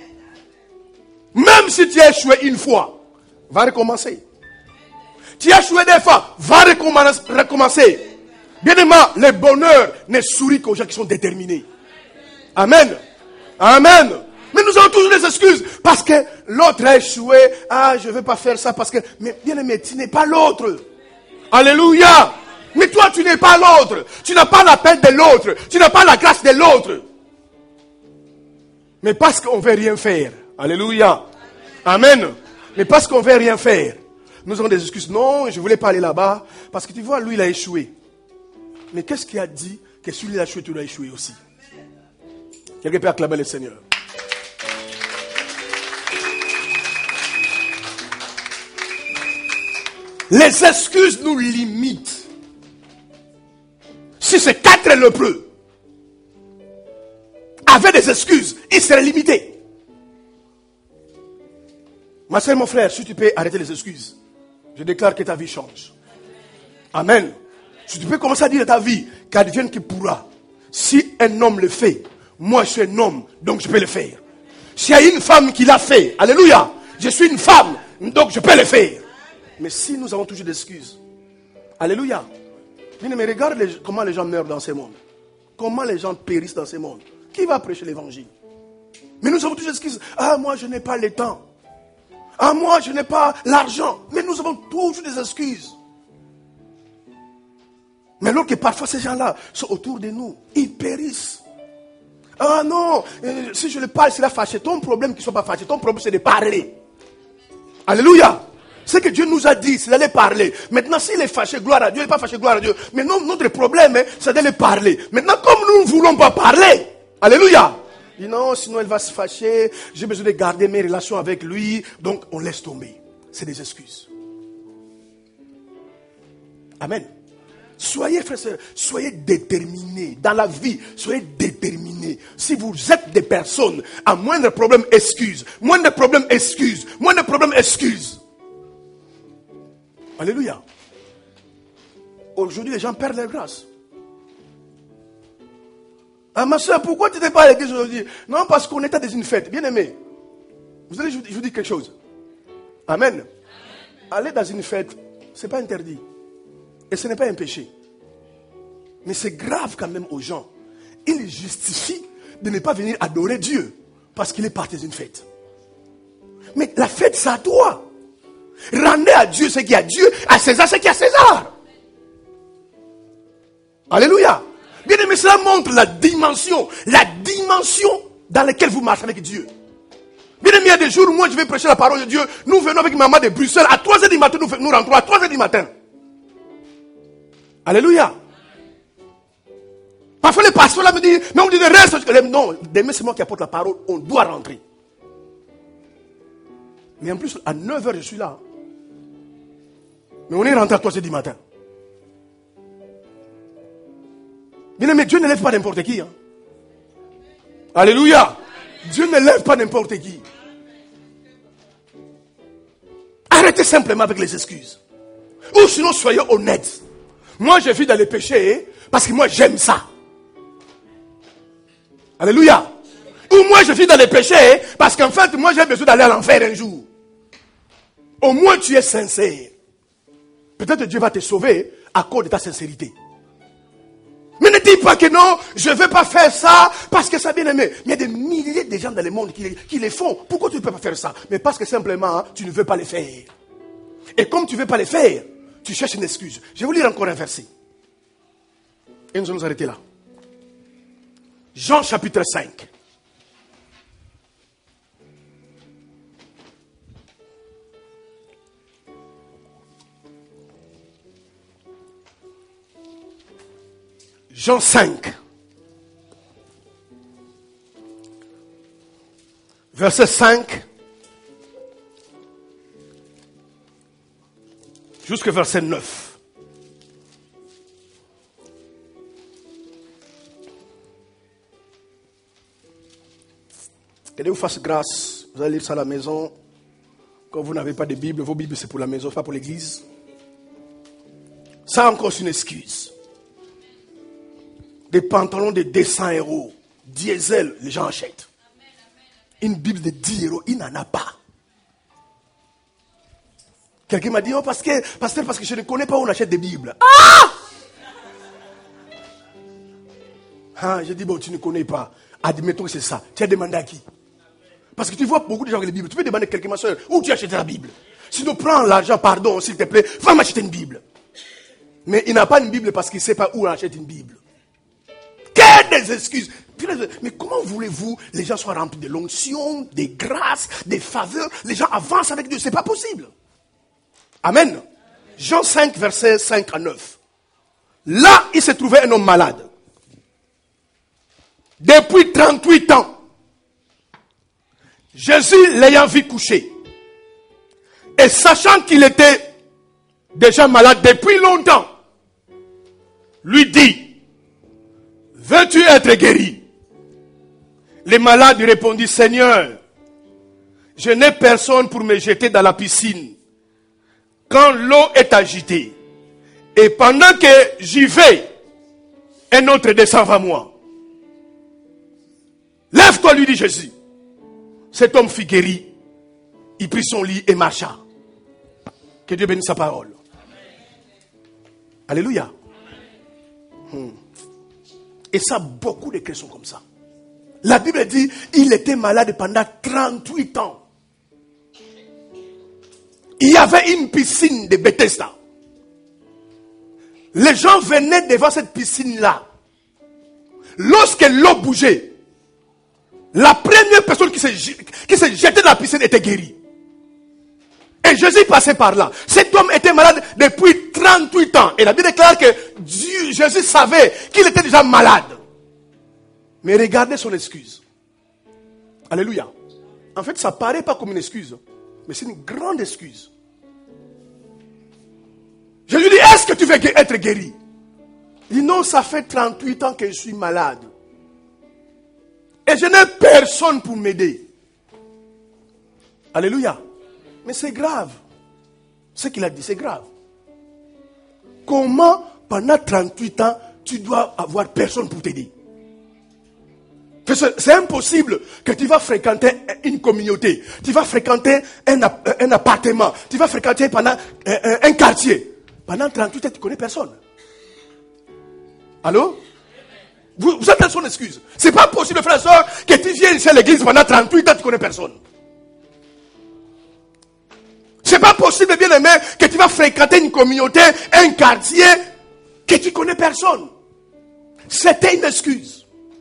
Même si tu as échoué une fois, va recommencer. Tu as échoué deux fois, va recommencer. Bien aimé, le bonheur ne sourit qu'aux gens qui sont déterminés. Amen. Amen. Mais nous avons toujours des excuses. Parce que l'autre a échoué. Ah, je ne veux pas faire ça parce que... Mais bien aimé, tu n'es pas l'autre. Alléluia. Mais toi, tu n'es pas l'autre. Tu n'as pas l'appel de l'autre. Tu n'as pas la grâce de l'autre. Mais parce qu'on ne veut rien faire. Alléluia. Amen. Mais parce qu'on ne veut rien faire. Nous avons des excuses. Non, je ne voulais pas aller là-bas. Parce que tu vois, lui, il a échoué. Mais qu'est-ce qui a dit que que si lui a échoué, tu dois échouer aussi. Quelqu'un peut acclamer le Seigneur. Les excuses nous limitent. Si c'est quatre lépreux avaient des excuses, ils seraient limités. Ma soeur, mon frère, si tu peux arrêter les excuses, je déclare que ta vie change. Amen. Si tu peux commencer à dire à ta vie qu'advienne qui pourra. Si un homme le fait, moi je suis un homme, donc je peux le faire. S'il y a une femme qui l'a fait, alléluia, je suis une femme, donc je peux le faire. Mais si nous avons toujours des excuses, alléluia. Mais regarde les, comment les gens meurent dans ce monde. Comment les gens périssent dans ce monde. Qui va prêcher l'évangile? Mais nous avons toujours des excuses. Ah, moi je n'ai pas le temps. Ah, moi je n'ai pas l'argent. Mais nous avons toujours des excuses. Mais alors que parfois ces gens-là sont autour de nous, ils périssent. Ah non, euh, si je le parle, c'est la fâché. Ton problème qu'il ne soit pas fâché, ton problème c'est de parler. Alléluia. Ce que Dieu nous a dit, c'est d'aller parler. Maintenant, s'il est fâché, gloire à Dieu, il n'est pas fâché, gloire à Dieu. Mais non, notre problème, hein, c'est d'aller parler. Maintenant, comme nous ne voulons pas parler, alléluia. Il dit non, sinon elle va se fâcher, j'ai besoin de garder mes relations avec lui, donc on laisse tomber. C'est des excuses. Amen. Soyez, frères et sœurs, soyez déterminés dans la vie, soyez déterminés. Si vous êtes des personnes à moindre problème, excuse. Moindre problème, excuse. Moindre problème, excuse. Alléluia. Aujourd'hui, les gens perdent leur grâce. Ah, ma soeur, pourquoi tu n'es pas à l'église aujourd'hui? Non, parce qu'on était dans une fête. Bien aimé, vous allez, je vous dis quelque chose. Amen. Amen. Aller dans une fête, ce n'est pas interdit. Et ce n'est pas un péché. Mais c'est grave quand même aux gens. Ils justifient de ne pas venir adorer Dieu parce qu'il est parti d'une fête. Mais la fête, c'est à toi. Rendez à Dieu ce qui est à Dieu, à César ce qui est à César. Alléluia. Bien aimé, cela montre la dimension, la dimension dans laquelle vous marchez avec Dieu. Bien aimé, il y a des jours où moi je vais prêcher la parole de Dieu. Nous venons avec maman de Bruxelles à trois heures du matin, nous, nous rentrons à trois heures du matin. Alléluia. Parfois les pasteurs là me disent, mais on dit de reste. Non, demain c'est moi qui apporte la parole, on doit rentrer. Mais en plus, à neuf heures je suis là. Mais on est rentré à trois heures du matin. Bien aimé, Dieu ne lève pas n'importe qui. Hein. Alléluia. Dieu ne lève pas n'importe qui. Arrêtez simplement avec les excuses. Ou sinon, soyez honnêtes. Moi, je vis dans les péchés parce que moi, j'aime ça. Alléluia. Ou moi, je vis dans les péchés parce qu'en fait, moi, j'ai besoin d'aller à l'enfer un jour. Au moins, tu es sincère. Peut-être que Dieu va te sauver à cause de ta sincérité. Mais ne dis pas que non, je ne vais pas faire ça parce que ça bien aimé. Mais il y a des milliers de gens dans le monde qui, qui les font. Pourquoi tu ne peux pas faire ça? Mais parce que simplement, tu ne veux pas les faire. Et comme tu ne veux pas les faire, tu cherches une excuse. Je vais vous lire encore un verset. Et nous allons nous arrêter là. Jean chapitre cinq. Jean cinq. Verset cinq. Jusqu'au verset neuf. Que Dieu vous fasse grâce. Vous allez lire ça à la maison. Quand vous n'avez pas de Bible, vos Bibles c'est pour la maison, pas pour l'église. Ça encore c'est une excuse. Des pantalons de deux cents euros. Diesel, les gens achètent. Une Bible de dix euros, il n'en a pas. Quelqu'un m'a dit, oh, parce que, pasteur, parce que je ne connais pas où on achète des Bibles. Ah! Ah, j'ai dit, bon, tu ne connais pas. Admettons que c'est ça. Tu as demandé à qui? Parce que tu vois beaucoup de gens avec les Bibles. Tu peux demander à quelqu'un, ma soeur, où tu achètes la Bible? Sinon, prends l'argent, pardon, s'il te plaît, va m'acheter une Bible. Mais il n'a pas une Bible parce qu'il ne sait pas où on achète une Bible. Quelles des excuses! Mais comment voulez-vous les gens soient remplis de l'onction, des grâces, des faveurs? Les gens avancent avec Dieu, ce n'est pas possible. Amen. Jean cinq, versets cinq à neuf. Là, il se trouvait un homme malade. depuis trente-huit ans. Jésus l'ayant vu coucher, et sachant qu'il était déjà malade depuis longtemps, lui dit, veux-tu être guéri? Le malade lui répondit, Seigneur, je n'ai personne pour me jeter dans la piscine quand l'eau est agitée. Et pendant que j'y vais, un autre descend à moi. Lève-toi, lui dit Jésus. Cet homme fut guéri. Il prit son lit et marcha. Que Dieu bénisse sa parole. Amen. Alléluia. Hmm. Et ça, beaucoup de chrétiens sont comme ça. La Bible dit, il était malade pendant trente-huit ans. Il y avait une piscine de Bethesda. Les gens venaient devant cette piscine-là. Lorsque l'eau bougeait, la première personne qui s'est, qui s'est jetée dans la piscine était guérie. Et Jésus passait par là. Cet homme était malade depuis trente-huit ans. Et la Bible déclare que Dieu, Jésus savait qu'il était déjà malade. Mais regardez son excuse. Alléluia. En fait, ça paraît pas comme une excuse, mais c'est une grande excuse. Je lui dis, est-ce que tu veux être guéri? Il dit, non, ça fait trente-huit ans que je suis malade. Et je n'ai personne pour m'aider. Alléluia. Mais c'est grave. Ce qu'il a dit, c'est grave. Comment, pendant trente-huit ans, tu dois avoir personne pour t'aider? C'est impossible que tu vas fréquenter une communauté, tu vas fréquenter un, un appartement, tu vas fréquenter pendant un, un quartier. Pendant trente-huit ans, tu ne connais personne. Allô? Vous, vous avez son excuse. Ce n'est pas possible, frère et soeur, que tu viennes chez l'église pendant trente-huit ans, tu ne connais personne. Ce n'est pas possible, bien aimé, que tu vas fréquenter une communauté, un quartier, que tu ne connais personne. C'était une excuse.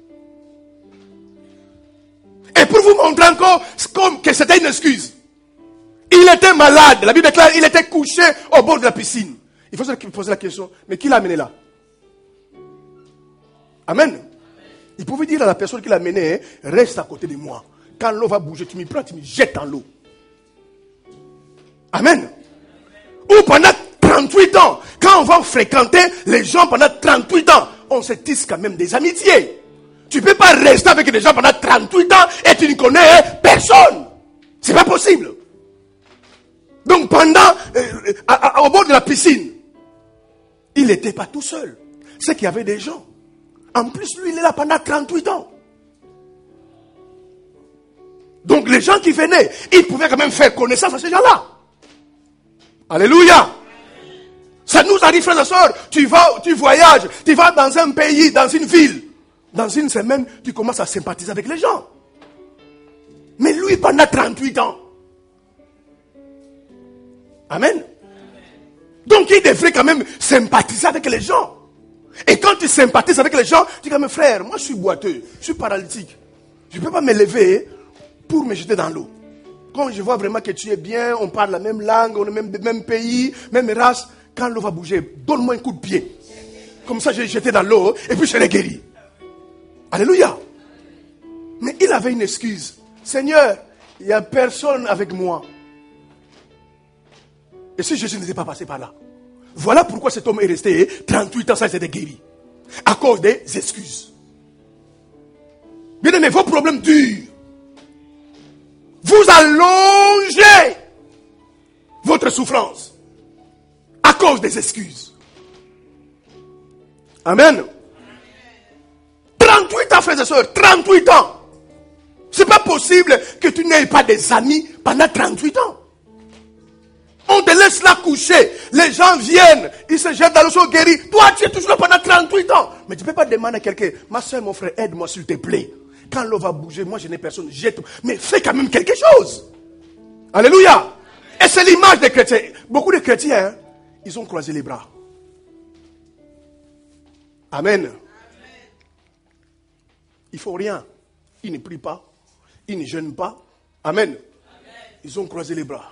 Et pour vous montrer encore que c'était une excuse, il était malade. La Bible déclare qu'il était couché au bord de la piscine. Il faut se poser la question, mais qui l'a amené là? Amen. Il pouvait dire à la personne qui l'a amené, reste à côté de moi. Quand l'eau va bouger, tu m'y prends, tu me jettes dans l'eau. Amen. Ou pendant trente-huit ans, quand on va fréquenter les gens pendant trente-huit ans, on se tisse quand même des amitiés. Tu ne peux pas rester avec des gens pendant trente-huit ans et tu ne connais personne. Ce n'est pas possible. Donc pendant, euh, à, à, au bord de la piscine, il n'était pas tout seul. C'est qu'il y avait des gens. En plus, lui, il est là pendant trente-huit ans. Donc les gens qui venaient, ils pouvaient quand même faire connaissance à ces gens-là. Alléluia. Ça nous arrive, frères et sœurs. Tu vas, tu voyages, tu vas dans un pays, dans une ville. Dans une semaine, tu commences à sympathiser avec les gens. Mais lui, pendant trente-huit ans. Amen. Donc, il devrait quand même sympathiser avec les gens. Et quand tu sympathises avec les gens, tu dis, mais frère, moi je suis boiteux, je suis paralytique. Je ne peux pas me lever pour me jeter dans l'eau. Quand je vois vraiment que tu es bien, on parle la même langue, on est même même pays, même race, quand l'eau va bouger, donne-moi un coup de pied. Comme ça, je vais jeter dans l'eau et puis je serai guéri. Alléluia. Mais il avait une excuse. Seigneur, il n'y a personne avec moi. Et si Jésus n'était pas passé par là? Voilà pourquoi cet homme est resté trente-huit ans sans être guéri. À cause des excuses. Bien aimé, vos problèmes durent. Vous allongez votre souffrance à cause des excuses. Amen. trente-huit ans, frères et sœurs, trente-huit ans. C'est pas possible que tu n'aies pas des amis pendant trente-huit ans. On te laisse là coucher. Les gens viennent, ils se jettent dans le sol guéri. Toi, tu es toujours là pendant trente-huit ans. Mais tu ne peux pas demander à quelqu'un, ma soeur, mon frère, aide-moi s'il te plaît. Quand l'eau va bouger, moi je n'ai personne, jette. Mais fais quand même quelque chose. Alléluia. Et c'est l'image des chrétiens. Beaucoup de chrétiens, hein, ils ont croisé les bras. Amen. Ils ne font rien. Ils ne prient pas. Ils ne jeûnent pas. Amen. Ils ont croisé les bras.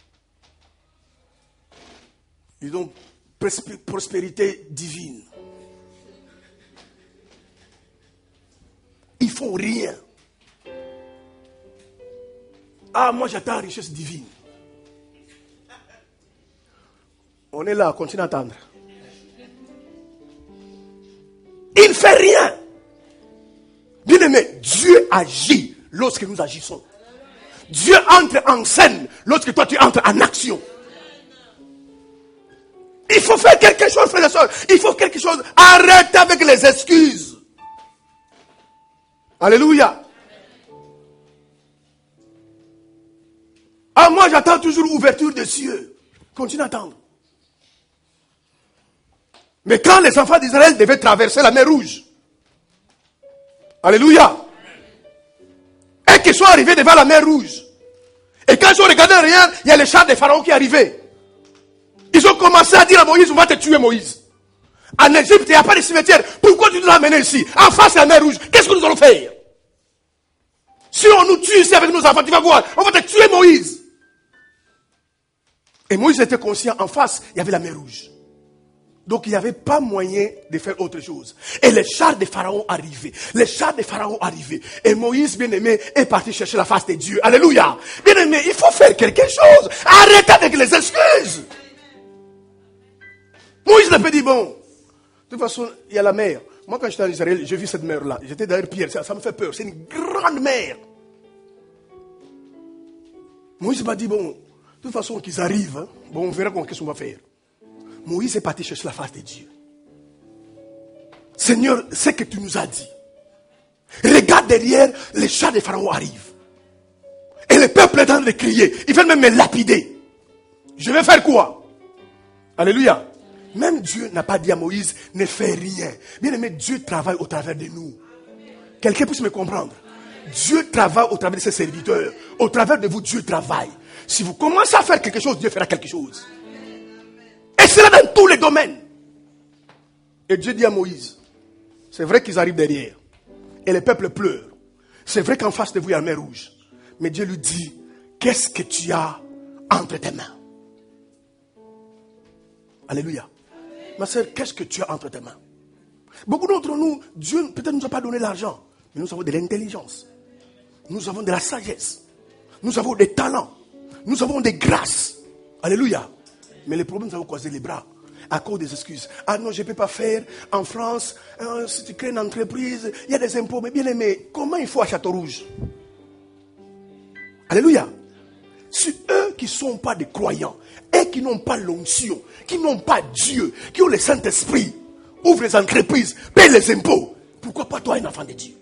Ils ont prospérité divine. font rien. Ah, moi j'attends la richesse divine. On est là, continue à attendre. Il ne fait rien. Bien aimé, Dieu agit lorsque nous agissons. Dieu entre en scène lorsque toi tu entres en action. Il faut faire quelque chose, frères et sœurs. Il faut quelque chose. Arrête avec les excuses. Alléluia. Ah, moi j'attends toujours ouverture des cieux. Continue à attendre. Mais quand les enfants d'Israël devaient traverser la mer Rouge, alléluia, et qu'ils sont arrivés devant la mer Rouge, et quand ils ont regardé rien, il y a les chars des pharaons qui arrivaient. Ils ont commencé à dire à Moïse, on va te tuer Moïse. En Égypte, il n'y a pas de cimetière. Pourquoi tu nous as amenés ici? En face de la mer Rouge, qu'est-ce que nous allons faire? Si on nous tue ici avec nos enfants, tu vas voir, on va te tuer Moïse. Et Moïse était conscient, en face, il y avait la mer Rouge. Donc il n'y avait pas moyen de faire autre chose. Et les chars des pharaons arrivaient. Les chars des pharaons arrivaient. Et Moïse, bien-aimé, est parti chercher la face de Dieu. Alléluia. Bien-aimé, il faut faire quelque chose. Arrête avec les excuses. Moïse n'a pas dit, bon, de toute façon, il y a la mer. Moi, quand j'étais en Israël, j'ai vu cette mer-là. J'étais derrière Pierre. Ça, ça me fait peur. C'est une grande mer. Moïse m'a dit, bon, de toute façon, qu'ils arrivent. Hein, bon, on verra qu'est-ce qu'on va faire. Moïse est parti chercher la face de Dieu. Seigneur, c'est ce que tu nous as dit. Regarde derrière, les chars des pharaons arrivent. Et le peuple est en train de crier. Ils veulent même me lapider. Je vais faire quoi? Alléluia. Même Dieu n'a pas dit à Moïse, ne fais rien. Bien aimé, Dieu travaille au travers de nous. Quelqu'un puisse me comprendre. Dieu travaille au travers de ses serviteurs. Au travers de vous, Dieu travaille. Si vous commencez à faire quelque chose, Dieu fera quelque chose. Et cela dans tous les domaines. Et Dieu dit à Moïse, c'est vrai qu'ils arrivent derrière. Et le peuple pleure. C'est vrai qu'en face de vous, il y a la mer Rouge. Mais Dieu lui dit, qu'est-ce que tu as entre tes mains? Alléluia. Ma soeur, qu'est-ce que tu as entre tes mains? Beaucoup d'entre nous, Dieu peut-être ne nous a pas donné l'argent. Mais nous avons de l'intelligence. Nous avons de la sagesse. Nous avons des talents. Nous avons des grâces. Alléluia. Mais le problème, ça va croiser les bras à cause des excuses. Ah non, je ne peux pas faire. En France, hein, si tu crées une entreprise, il y a des impôts. Mais bien aimé, comment il faut à Château-Rouge? Alléluia. Si eux qui ne sont pas des croyants et qui n'ont pas l'onction, qui n'ont pas Dieu, qui ont le Saint-Esprit, ouvrent les entreprises, payent les impôts, pourquoi pas toi, un enfant de Dieu?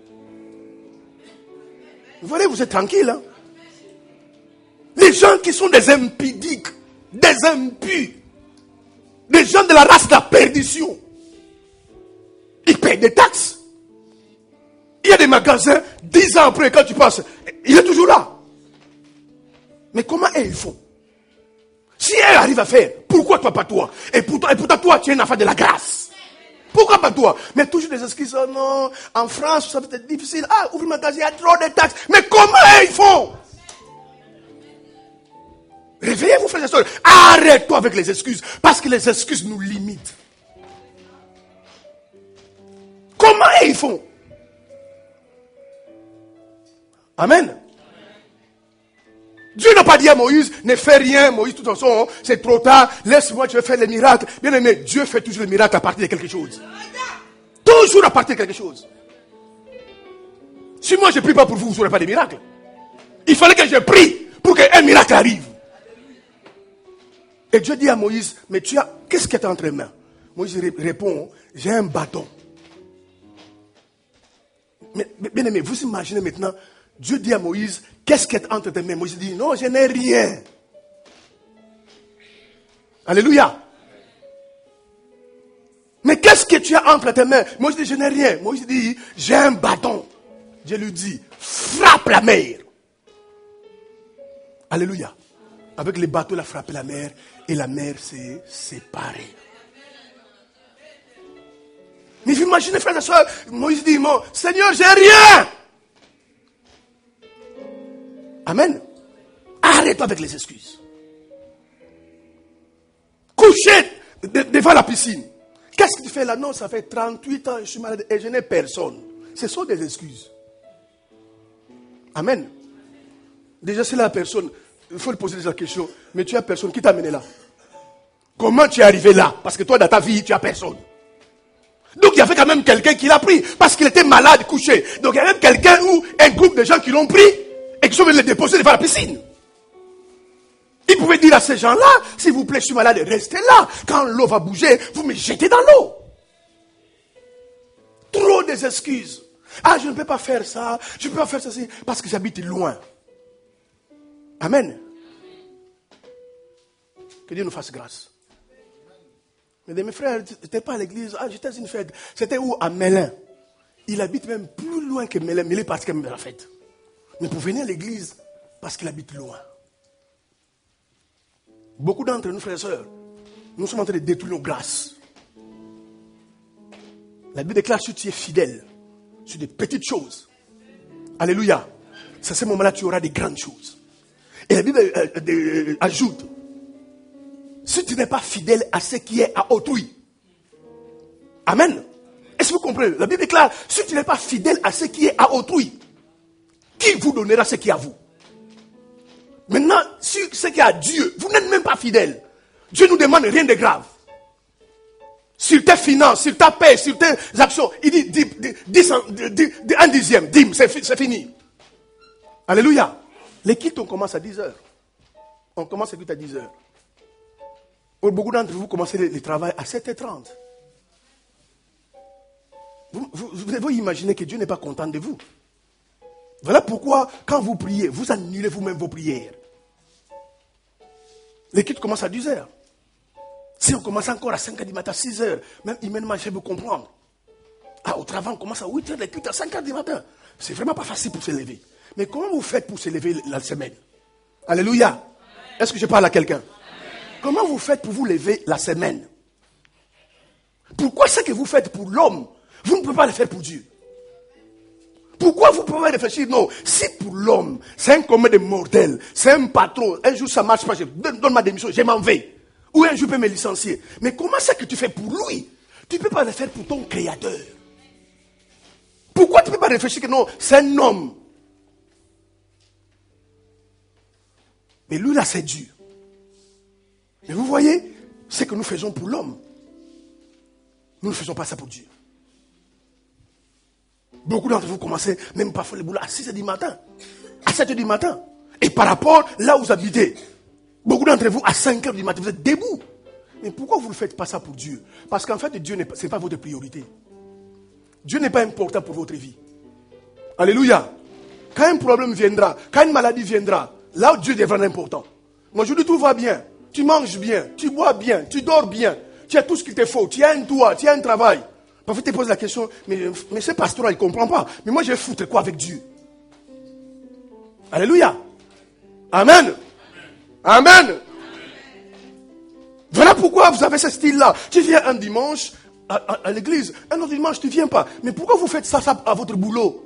Vous voyez, vous êtes tranquille. Hein? Les gens qui sont des impudiques, des impurs, des gens de la race de la perdition, ils payent des taxes. Il y a des magasins, dix ans après, quand tu passes, il est toujours là. Mais comment eux ils font? Si elle arrive à faire, pourquoi toi pas toi? Et pourtant, et pourtant toi, tu es un enfant de la grâce. Pourquoi pas toi? Mais toujours des excuses, oh non, en France, ça va être difficile. Ah, ouvre le magasin, il y a trop de taxes. Mais comment eux ils font? Réveillez-vous, frères et sœurs. Arrête-toi avec les excuses. Parce que les excuses nous limitent. Comment ils font? Amen. Dieu n'a pas dit à Moïse, ne fais rien, Moïse, de toute façon, c'est trop tard, laisse-moi, je vais faire les miracles. Bien aimé, Dieu fait toujours les miracles à partir de quelque chose. Toujours à partir de quelque chose. Si moi je ne prie pas pour vous, vous n'aurez pas de miracles. Il fallait que je prie pour qu'un miracle arrive. Et Dieu dit à Moïse, mais tu as, qu'est-ce que tu as entre les mains? Moïse répond, j'ai un bâton. Mais, bien aimé, vous imaginez maintenant, Dieu dit à Moïse, qu'est-ce qui est entre tes mains? Moïse dit, non, je n'ai rien. Alléluia. Mais qu'est-ce que tu as entre tes mains? Moïse dit, je n'ai rien. Moïse dit, j'ai un bâton. Dieu lui dit, frappe la mer. Alléluia. Avec les bateaux, il a frappé la mer et la mer s'est séparée. Mais vous imaginez, frères et sœurs, Moïse dit, mon Seigneur, j'ai rien. Amen. Arrête-toi avec les excuses. Couché devant la piscine. Qu'est-ce que tu fais là? Non, ça fait trente-huit ans, je suis malade et je n'ai personne. Ce sont des excuses. Amen. Déjà, c'est la personne, il faut lui poser la question, mais tu as personne qui t'a amené là. Comment tu es arrivé là? Parce que toi, dans ta vie, tu as personne. Donc, il y avait quand même quelqu'un qui l'a pris, parce qu'il était malade, couché. Donc, il y a même quelqu'un ou un groupe de gens qui l'ont pris, et qui sont venus le déposer devant la piscine. Il pouvait dire à ces gens-là, s'il vous plaît, je suis malade, restez là. Quand l'eau va bouger, vous me jetez dans l'eau. Trop des excuses. Ah, je ne peux pas faire ça, je ne peux pas faire ça, parce que j'habite loin. Amen. Que Dieu nous fasse grâce. Mais mes frères, tu n'étais pas à l'église, ah, j'étais à une fête. C'était où? À Mélin. Il habite même plus loin que Mélin, mais il est parti quand même à la fête. Mais pour venir à l'église, parce qu'il habite loin. Beaucoup d'entre nous, frères et sœurs, nous sommes en train de détruire nos grâces. La Bible déclare que tu es fidèle sur des petites choses. Alléluia. C'est à ce moment-là que tu auras des grandes choses. Et la Bible euh, euh, ajoute, si tu n'es pas fidèle à ce qui est à autrui. Amen. Est-ce que vous comprenez? La Bible déclare, si tu n'es pas fidèle à ce qui est à autrui, qui vous donnera ce qui est à vous? Maintenant, si ce qui est à Dieu, vous n'êtes même pas fidèle. Dieu nous demande rien de grave. Sur tes finances, sur ta paix, sur tes actions, il dit dix, dix, dix, dix, un dixième, dîme, c'est, c'est fini. Alléluia. Les cultes, on commence à dix heures. On commence les cultes à dix heures. Beaucoup d'entre vous commencez le, le travail à sept heures trente. Vous, vous, vous devez imaginer que Dieu n'est pas content de vous. Voilà pourquoi, quand vous priez, vous annulez vous-même vos prières. Les cultes commencent à dix heures. Si on commence encore à cinq heures du matin, six heures, même humainement, je peux comprendre. Ah, au travail, on commence à huit heures, les cultes à cinq heures du matin. C'est vraiment pas facile pour se lever. Mais comment vous faites pour se lever la semaine? Alléluia. Est-ce que je parle à quelqu'un? Comment vous faites pour vous lever la semaine? Pourquoi ce que vous faites pour l'homme, vous ne pouvez pas le faire pour Dieu? Pourquoi vous pouvez réfléchir? Non, si pour l'homme, c'est un commun de mortels, c'est un patron, un jour ça ne marche pas, je donne, donne ma démission, je m'en vais. Ou un jour je peux me licencier. Mais comment c'est que tu fais pour lui? Tu ne peux pas le faire pour ton créateur. Pourquoi tu ne peux pas réfléchir que non, c'est un homme? Mais lui là, c'est Dieu. Mais vous voyez, ce que nous faisons pour l'homme, nous ne faisons pas ça pour Dieu. Beaucoup d'entre vous commencez même parfois le boulot à six heures du matin, à sept heures du matin. Et par rapport là où vous habitez, beaucoup d'entre vous à cinq heures du matin, vous êtes debout. Mais pourquoi vous ne faites pas ça pour Dieu? Parce qu'en fait, Dieu, ce n'est pas votre priorité. Dieu n'est pas important pour votre vie. Alléluia. Quand un problème viendra, quand une maladie viendra, là où Dieu devient important. Moi je dis tout va bien. Tu manges bien, tu bois bien, tu dors bien, tu as tout ce qu'il te faut, tu as un toit, tu as un travail. Parfois tu te poses la question, mais, mais ce pasteur il ne comprend pas. Mais moi je vais foutre quoi avec Dieu? Alléluia. Amen. Amen. Amen. Voilà pourquoi vous avez ce style-là. Tu viens un dimanche à, à, à l'église, un autre dimanche tu ne viens pas. Mais pourquoi vous faites ça, ça à votre boulot?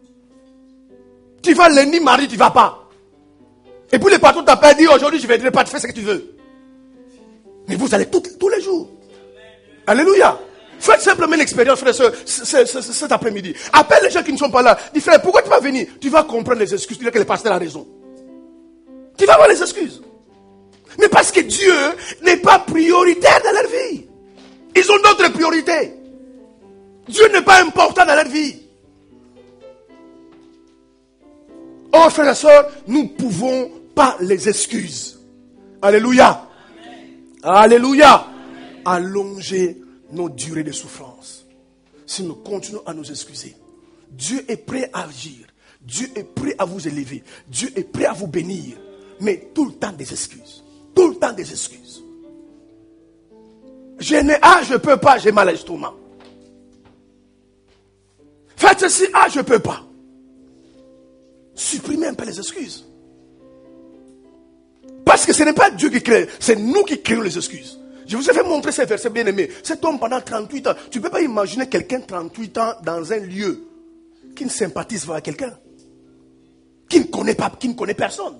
Tu vas lundi, mardi, tu ne vas pas. Et puis le patron t'a pas dit aujourd'hui je ne viendrai pas, tu fais ce que tu veux. Mais vous allez tout, tous les jours. Alléluia. Faites simplement l'expérience, frère, ce, ce, ce, cet après-midi. Appelle les gens qui ne sont pas là. Dis frère, pourquoi tu vas venir? Tu vas comprendre les excuses. Tu dis que le pasteur a raison. Tu vas avoir les excuses. Mais parce que Dieu n'est pas prioritaire dans leur vie. Ils ont d'autres priorités. Dieu n'est pas important dans leur vie. Or, frères et sœurs, nous ne pouvons pas les excuses. Alléluia. Amen. Alléluia. Amen. Allonger nos durées de souffrance. Si nous continuons à nous excuser, Dieu est prêt à agir. Dieu est prêt à vous élever. Dieu est prêt à vous bénir. Mais tout le temps des excuses. Tout le temps des excuses. Je n'ai, ah, je ne peux pas, j'ai mal à l'estomac. Faites ceci, ah, je ne peux pas. Supprimez un peu les excuses. Parce que ce n'est pas Dieu qui crée, c'est nous qui créons les excuses. Je vous ai fait montrer ces versets bien aimés. Cet homme pendant trente-huit ans, tu ne peux pas imaginer quelqu'un trente-huit ans dans un lieu qui ne sympathise pas avec quelqu'un, qui ne connaît pas, qui ne connaît personne.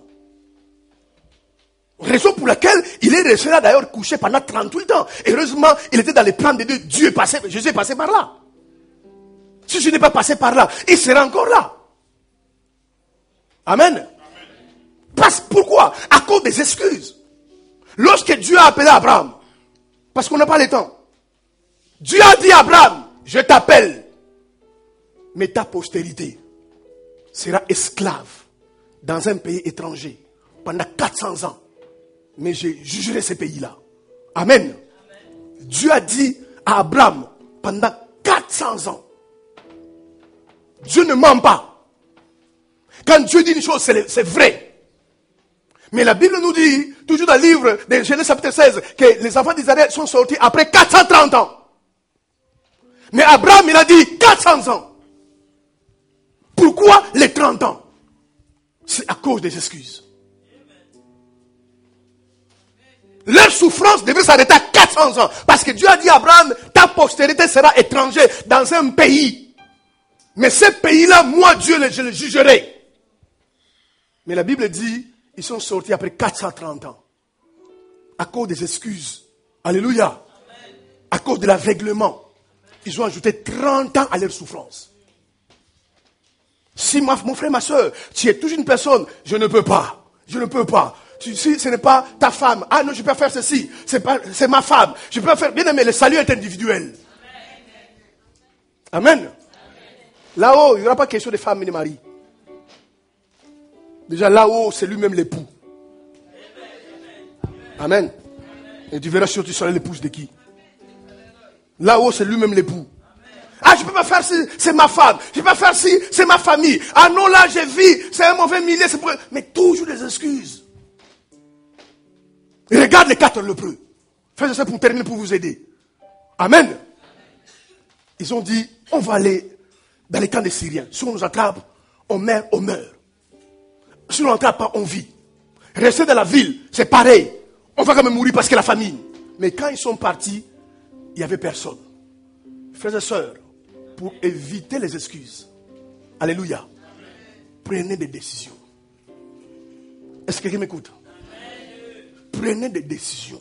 Raison pour laquelle il est resté là d'ailleurs couché pendant trente-huit ans. Heureusement, il était dans les plans de Dieu. Dieu est passé, Jésus est passé par là. Si je n'ai pas passé par là, il sera encore là. Amen. Amen. Parce, pourquoi? À cause des excuses. Lorsque Dieu a appelé Abraham, parce qu'on n'a pas le temps, Dieu a dit à Abraham, je t'appelle, mais ta postérité sera esclave dans un pays étranger pendant quatre cents ans. Mais je jugerai ces pays-là. Amen. Amen. Dieu a dit à Abraham pendant quatre cents ans. Dieu ne ment pas. Quand Dieu dit une chose, c'est, c'est vrai. Mais la Bible nous dit, toujours dans le livre de Genèse chapitre seize, que les enfants d'Israël sont sortis après quatre cent trente ans. Mais Abraham, il a dit quatre cents ans. Pourquoi les trente ans? C'est à cause des excuses. Leur souffrance devait s'arrêter à quatre cents ans. Parce que Dieu a dit à Abraham, ta postérité sera étrangère dans un pays. Mais ce pays-là, moi, Dieu, je le jugerai. Mais la Bible dit, ils sont sortis après quatre cent trente ans. À cause des excuses. Alléluia. Amen. À cause de l'aveuglement. Ils ont ajouté trente ans à leur souffrance. Si ma, mon frère, ma soeur, tu es toujours une personne, je ne peux pas. Je ne peux pas. Tu, si ce n'est pas ta femme, ah non, je peux faire ceci. C'est, pas, c'est ma femme. Je peux faire. Bien aimé, le salut est individuel. Amen. Amen. Là-haut, il n'y aura pas question de femme et de mari. Déjà là-haut, c'est lui-même l'époux. Amen. Et tu verras si tu seras l'épouse de qui. Là-haut, c'est lui-même l'époux. Ah, je ne peux pas faire ci, c'est ma femme. Je ne peux pas faire ci, c'est ma famille. Ah non, là, je vis, c'est un mauvais milieu. C'est pour... Mais toujours des excuses. Et regarde les quatre lépreux. Faites ça pour terminer, pour vous aider. Amen. Ils ont dit, on va aller dans les camps des Syriens. Si on nous attrape, on meurt, on meurt. Si on n'attrape pas, on vit. Rester dans la ville, c'est pareil. On va quand même mourir parce que la famine. Mais quand ils sont partis, il n'y avait personne. Frères et sœurs, pour éviter les excuses, alléluia, prenez des décisions. Est-ce que quelqu'un m'écoute? Prenez des décisions.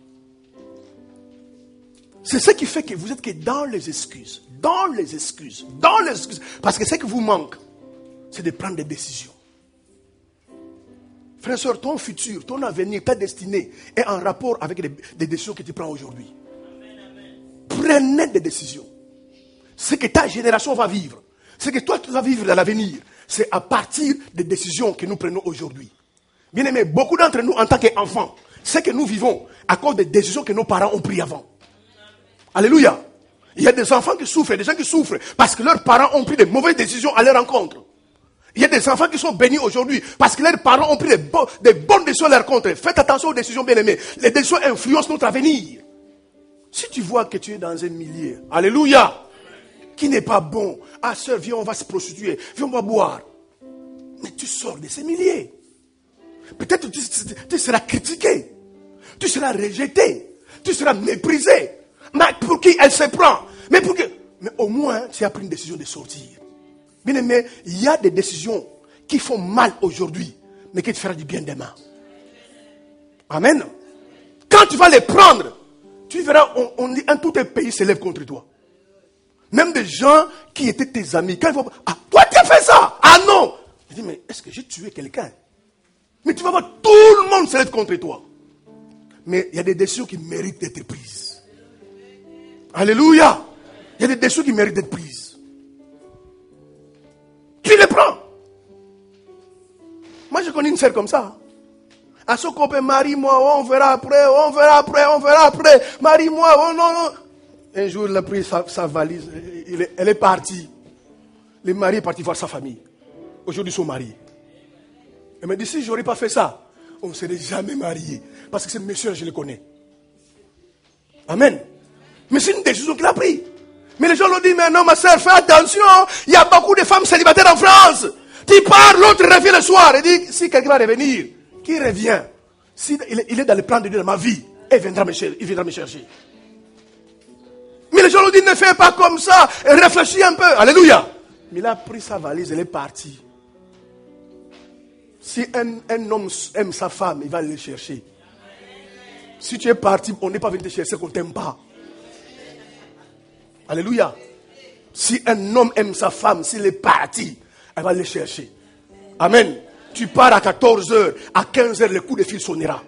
C'est ce qui fait que vous êtes que dans les excuses. Dans les excuses. Dans les excuses. Parce que ce qui vous manque, c'est de prendre des décisions. Frère et soeur, ton futur, ton avenir, ta destinée est en rapport avec des, des décisions que tu prends aujourd'hui. Prenez des décisions. Ce que ta génération va vivre, ce que toi tu vas vivre dans l'avenir, c'est à partir des décisions que nous prenons aujourd'hui. Bien aimé, beaucoup d'entre nous en tant qu'enfants, ce que nous vivons à cause des décisions que nos parents ont prises avant. Alléluia. Il y a des enfants qui souffrent, des gens qui souffrent parce que leurs parents ont pris de mauvaises décisions à leur rencontre. Il y a des enfants qui sont bénis aujourd'hui parce que leurs parents ont pris des, bo- des bonnes décisions à leur rencontre. Faites attention aux décisions, bien aimées. Les décisions influencent notre avenir. Si tu vois que tu es dans un milieu, alléluia, qui n'est pas bon, ah sœur, viens, on va se prostituer, viens, on va boire. Mais tu sors de ces milliers. Peut-être tu, tu, tu seras critiqué, tu seras rejeté, tu seras méprisé. Mais pour qui elle se prend? Mais pour qui? Mais au moins, tu as pris une décision de sortir. Bien aimé, il y a des décisions qui font mal aujourd'hui, mais qui te feront du bien demain. Amen. Quand tu vas les prendre, tu verras, on, on dit, un tout un pays s'élève contre toi. Même des gens qui étaient tes amis, quand ils vont, ah, toi tu as fait ça, ah non. Je dis, mais est-ce que j'ai tué quelqu'un? Mais tu vas voir, tout le monde s'élève contre toi. Mais il y a des décisions qui méritent d'être prises. Alléluia. Il y a des décisions qui méritent d'être prises. Tu les prends. Moi, je connais une sœur comme ça. À ce qu'on peut, marie-moi, on verra après, on verra après, on verra après. Marie-moi, oh non, non. Un jour, elle a pris sa, sa valise, elle est, elle est partie. Le mari est parti voir sa famille. Aujourd'hui, ils sont mariés. Elle m'a dit, si je n'aurais pas fait ça, on ne serait jamais mariés. Parce que ce monsieur, je le connais. Amen. Mais c'est une décision qu'il a prise. Mais les gens l'ont dit, mais non, ma soeur, fais attention. Il y a beaucoup de femmes célibataires en France. Tu pars, l'autre revient le soir. Et dit, si quelqu'un va revenir, qui revient? Si il est dans le plan de Dieu dans ma vie, il viendra me chercher. Il viendra me chercher. Mais les gens l'ont dit, ne fais pas comme ça. Réfléchis un peu. Alléluia. Mais il a pris sa valise, elle est partie. Si un, un homme aime sa femme, il va aller le chercher. Si tu es parti, on n'est pas venu te chercher, qu'on ne t'aime pas. Alléluia. Si un homme aime sa femme, s'il est parti, elle va le chercher. Amen. Tu pars à quatorze heures, à quinze heures, le coup de fil sonnera.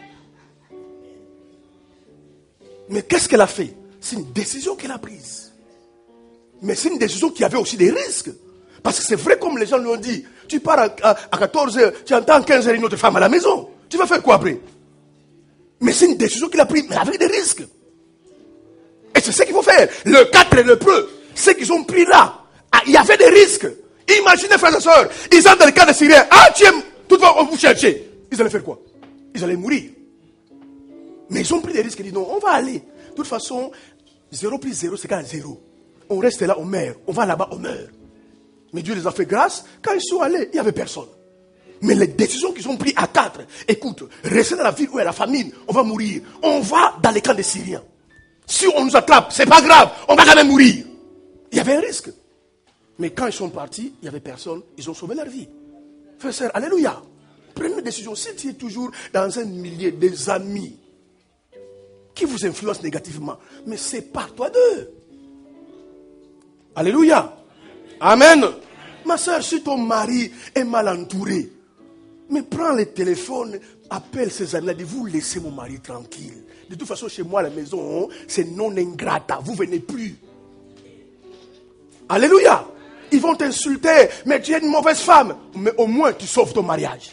Mais qu'est-ce qu'elle a fait? C'est une décision qu'elle a prise. Mais c'est une décision qui avait aussi des risques. Parce que c'est vrai comme les gens lui ont dit, tu pars à, à, à quatorze heures, tu entends à quinze heures une autre femme à la maison. Tu vas faire quoi après? Mais c'est une décision qu'il a prise, mais avec des risques. Et c'est ce qu'il faut faire. Le quatre et le peu, ce qu'ils ont pris là, il y avait des risques. Imaginez, frères et sœurs, ils sont dans le cas de Syriens. Ah, tu aimes, tout va vous chercher. Ils allaient faire quoi? Ils allaient mourir. Mais ils ont pris des risques. Ils disent non, on va aller. De toute façon, zéro plus zéro, c'est égal à zéro. On reste là, on meurt. On va là-bas, on meurt. Mais Dieu les a fait grâce. Quand ils sont allés, il n'y avait personne. Mais les décisions qu'ils ont prises à quatre, écoute, restez dans la ville où il y a la famine, on va mourir. On va dans les camps des Syriens. Si on nous attrape, c'est pas grave, on va quand même mourir. Il y avait un risque. Mais quand ils sont partis, il n'y avait personne, ils ont sauvé leur vie. Frère, sœur, alléluia. Prenez une décision. Si tu es toujours dans un milieu des amis qui vous influencent négativement, mais sépare-toi d'eux. Alléluia. Amen. Ma soeur, si ton mari est mal entouré, mais prends le téléphone, appelle ses amis, dis vous laissez mon mari tranquille. De toute façon, chez moi à la maison, c'est non ingrata, vous venez plus. Alléluia. Ils vont t'insulter, mais tu es une mauvaise femme. Mais au moins, tu sauves ton mariage.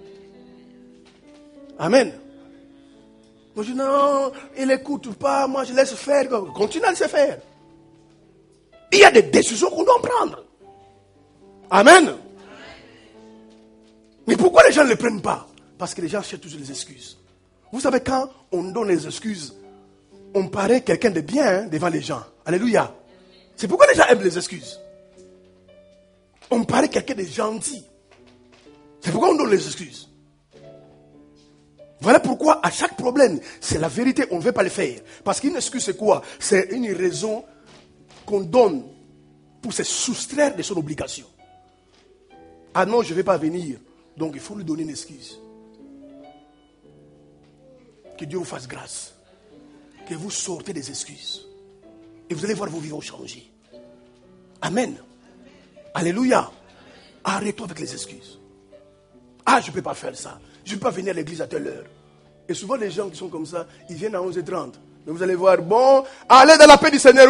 Amen. Moi, je dis non, il n'écoute pas, moi je laisse faire. Continue à laisser faire. Il y a des décisions qu'on doit prendre. Amen. Mais pourquoi les gens ne les prennent pas? Parce que les gens cherchent toujours les excuses. Vous savez, quand on donne les excuses, on paraît quelqu'un de bien hein, devant les gens. Alléluia. C'est pourquoi les gens aiment les excuses. On paraît quelqu'un de gentil. C'est pourquoi on donne les excuses. Voilà pourquoi à chaque problème, c'est la vérité, on ne veut pas le faire. Parce qu'une excuse, c'est quoi? C'est une raison qu'on donne pour se soustraire de son obligation. Ah non, je ne vais pas venir. Donc il faut lui donner une excuse. Que Dieu vous fasse grâce. Que vous sortez des excuses. Et vous allez voir vos vies vont changer. Amen. Alléluia. Arrête-toi avec les excuses. Ah, je ne peux pas faire ça. Je ne peux pas venir à l'église à telle heure. Et souvent, les gens qui sont comme ça, ils viennent à onze heures trente. Mais vous allez voir, bon, allez dans la paix du Seigneur.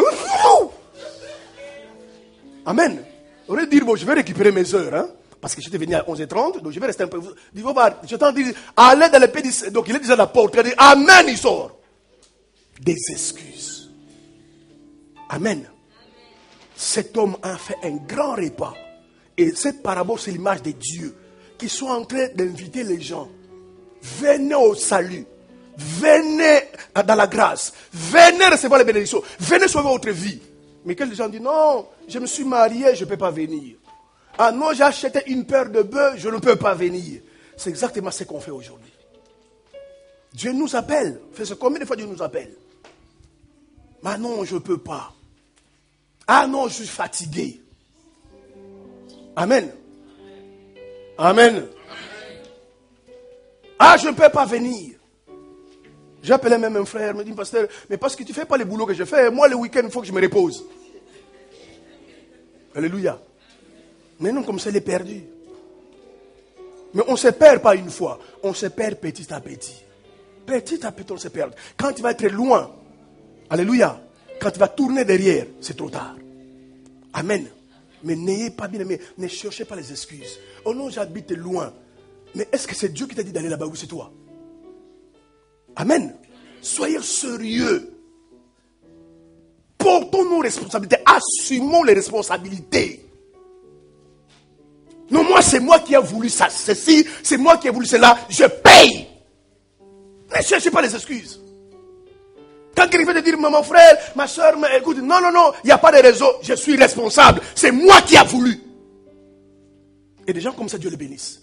Amen. On aurait dire, bon, je vais récupérer mes heures, hein, parce que j'étais venu à onze heures trente, donc je vais rester un peu. Je t'entends dire, allez dans la paix du Seigneur. Donc il est déjà à la porte. Il dit, Amen, il sort. Des excuses. Amen. Cet homme a fait un grand repas. Et cette parabole, c'est l'image de Dieu qui sont en train d'inviter les gens. Venez au salut. Venez dans la grâce. Venez recevoir les bénédictions. Venez sauver votre vie. Mais quelques gens disent, non, je me suis marié, je ne peux pas venir. Ah non, j'ai acheté une paire de bœufs, je ne peux pas venir. C'est exactement ce qu'on fait aujourd'hui. Dieu nous appelle. C'est combien de fois Dieu nous appelle? Ah non, je ne peux pas. Ah non, je suis fatigué. Amen. Amen. Ah, je ne peux pas venir. J'appelais même un frère, il me dit, pasteur, mais parce que tu ne fais pas le boulot que je fais, moi le week-end, il faut que je me repose. Alléluia. Mais non, comme ça, il est perdu. Mais on ne se perd pas une fois, on se perd petit à petit. Petit à petit, on se perd. Quand tu vas être loin, alléluia, quand tu vas tourner derrière, c'est trop tard. Amen. Mais n'ayez pas bien aimé, ne cherchez pas les excuses. Oh non, j'habite loin. Mais est-ce que c'est Dieu qui t'a dit d'aller là-bas ou c'est toi? Amen. Soyez sérieux. Portons nos responsabilités. Assumons les responsabilités. Non, moi, c'est moi qui ai voulu ça, ceci. C'est moi qui ai voulu cela. Je paye. Ne cherchez pas les excuses. Quand quelqu'un vient de dire, mon frère, ma soeur, écoute, non, non, non, il n'y a pas de raison. Je suis responsable. C'est moi qui ai voulu. Et des gens comme ça, Dieu les bénisse.